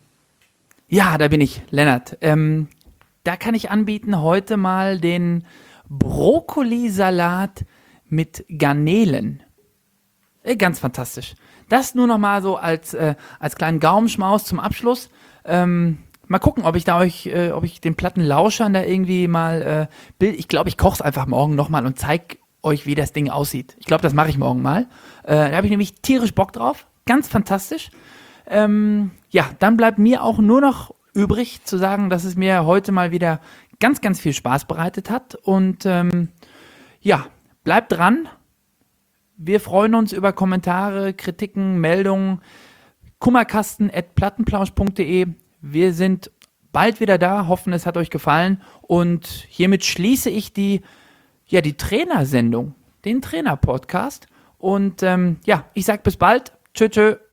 Ja, da bin ich, Lennart. Da kann ich anbieten heute mal den Brokkolisalat mit Garnelen. Ganz fantastisch. Das nur noch mal so als kleinen Gaumenschmaus zum Abschluss. Mal gucken, ob ich den Plattenlauschern da irgendwie mal ich glaube, ich koche es einfach morgen noch mal und zeige euch, wie das Ding aussieht. Ich glaube, das mache ich morgen mal. Da habe ich nämlich tierisch Bock drauf. Ganz fantastisch. Dann bleibt mir auch nur noch übrig zu sagen, dass es mir heute mal wieder ganz, ganz viel Spaß bereitet hat. Und bleibt dran. Wir freuen uns über Kommentare, Kritiken, Meldungen. kummerkasten@plattenplausch.de. Wir sind bald wieder da, hoffen, es hat euch gefallen. Und hiermit schließe ich die Trainersendung, den Trainer-Podcast. Und ich sage bis bald. Tschö, tschö.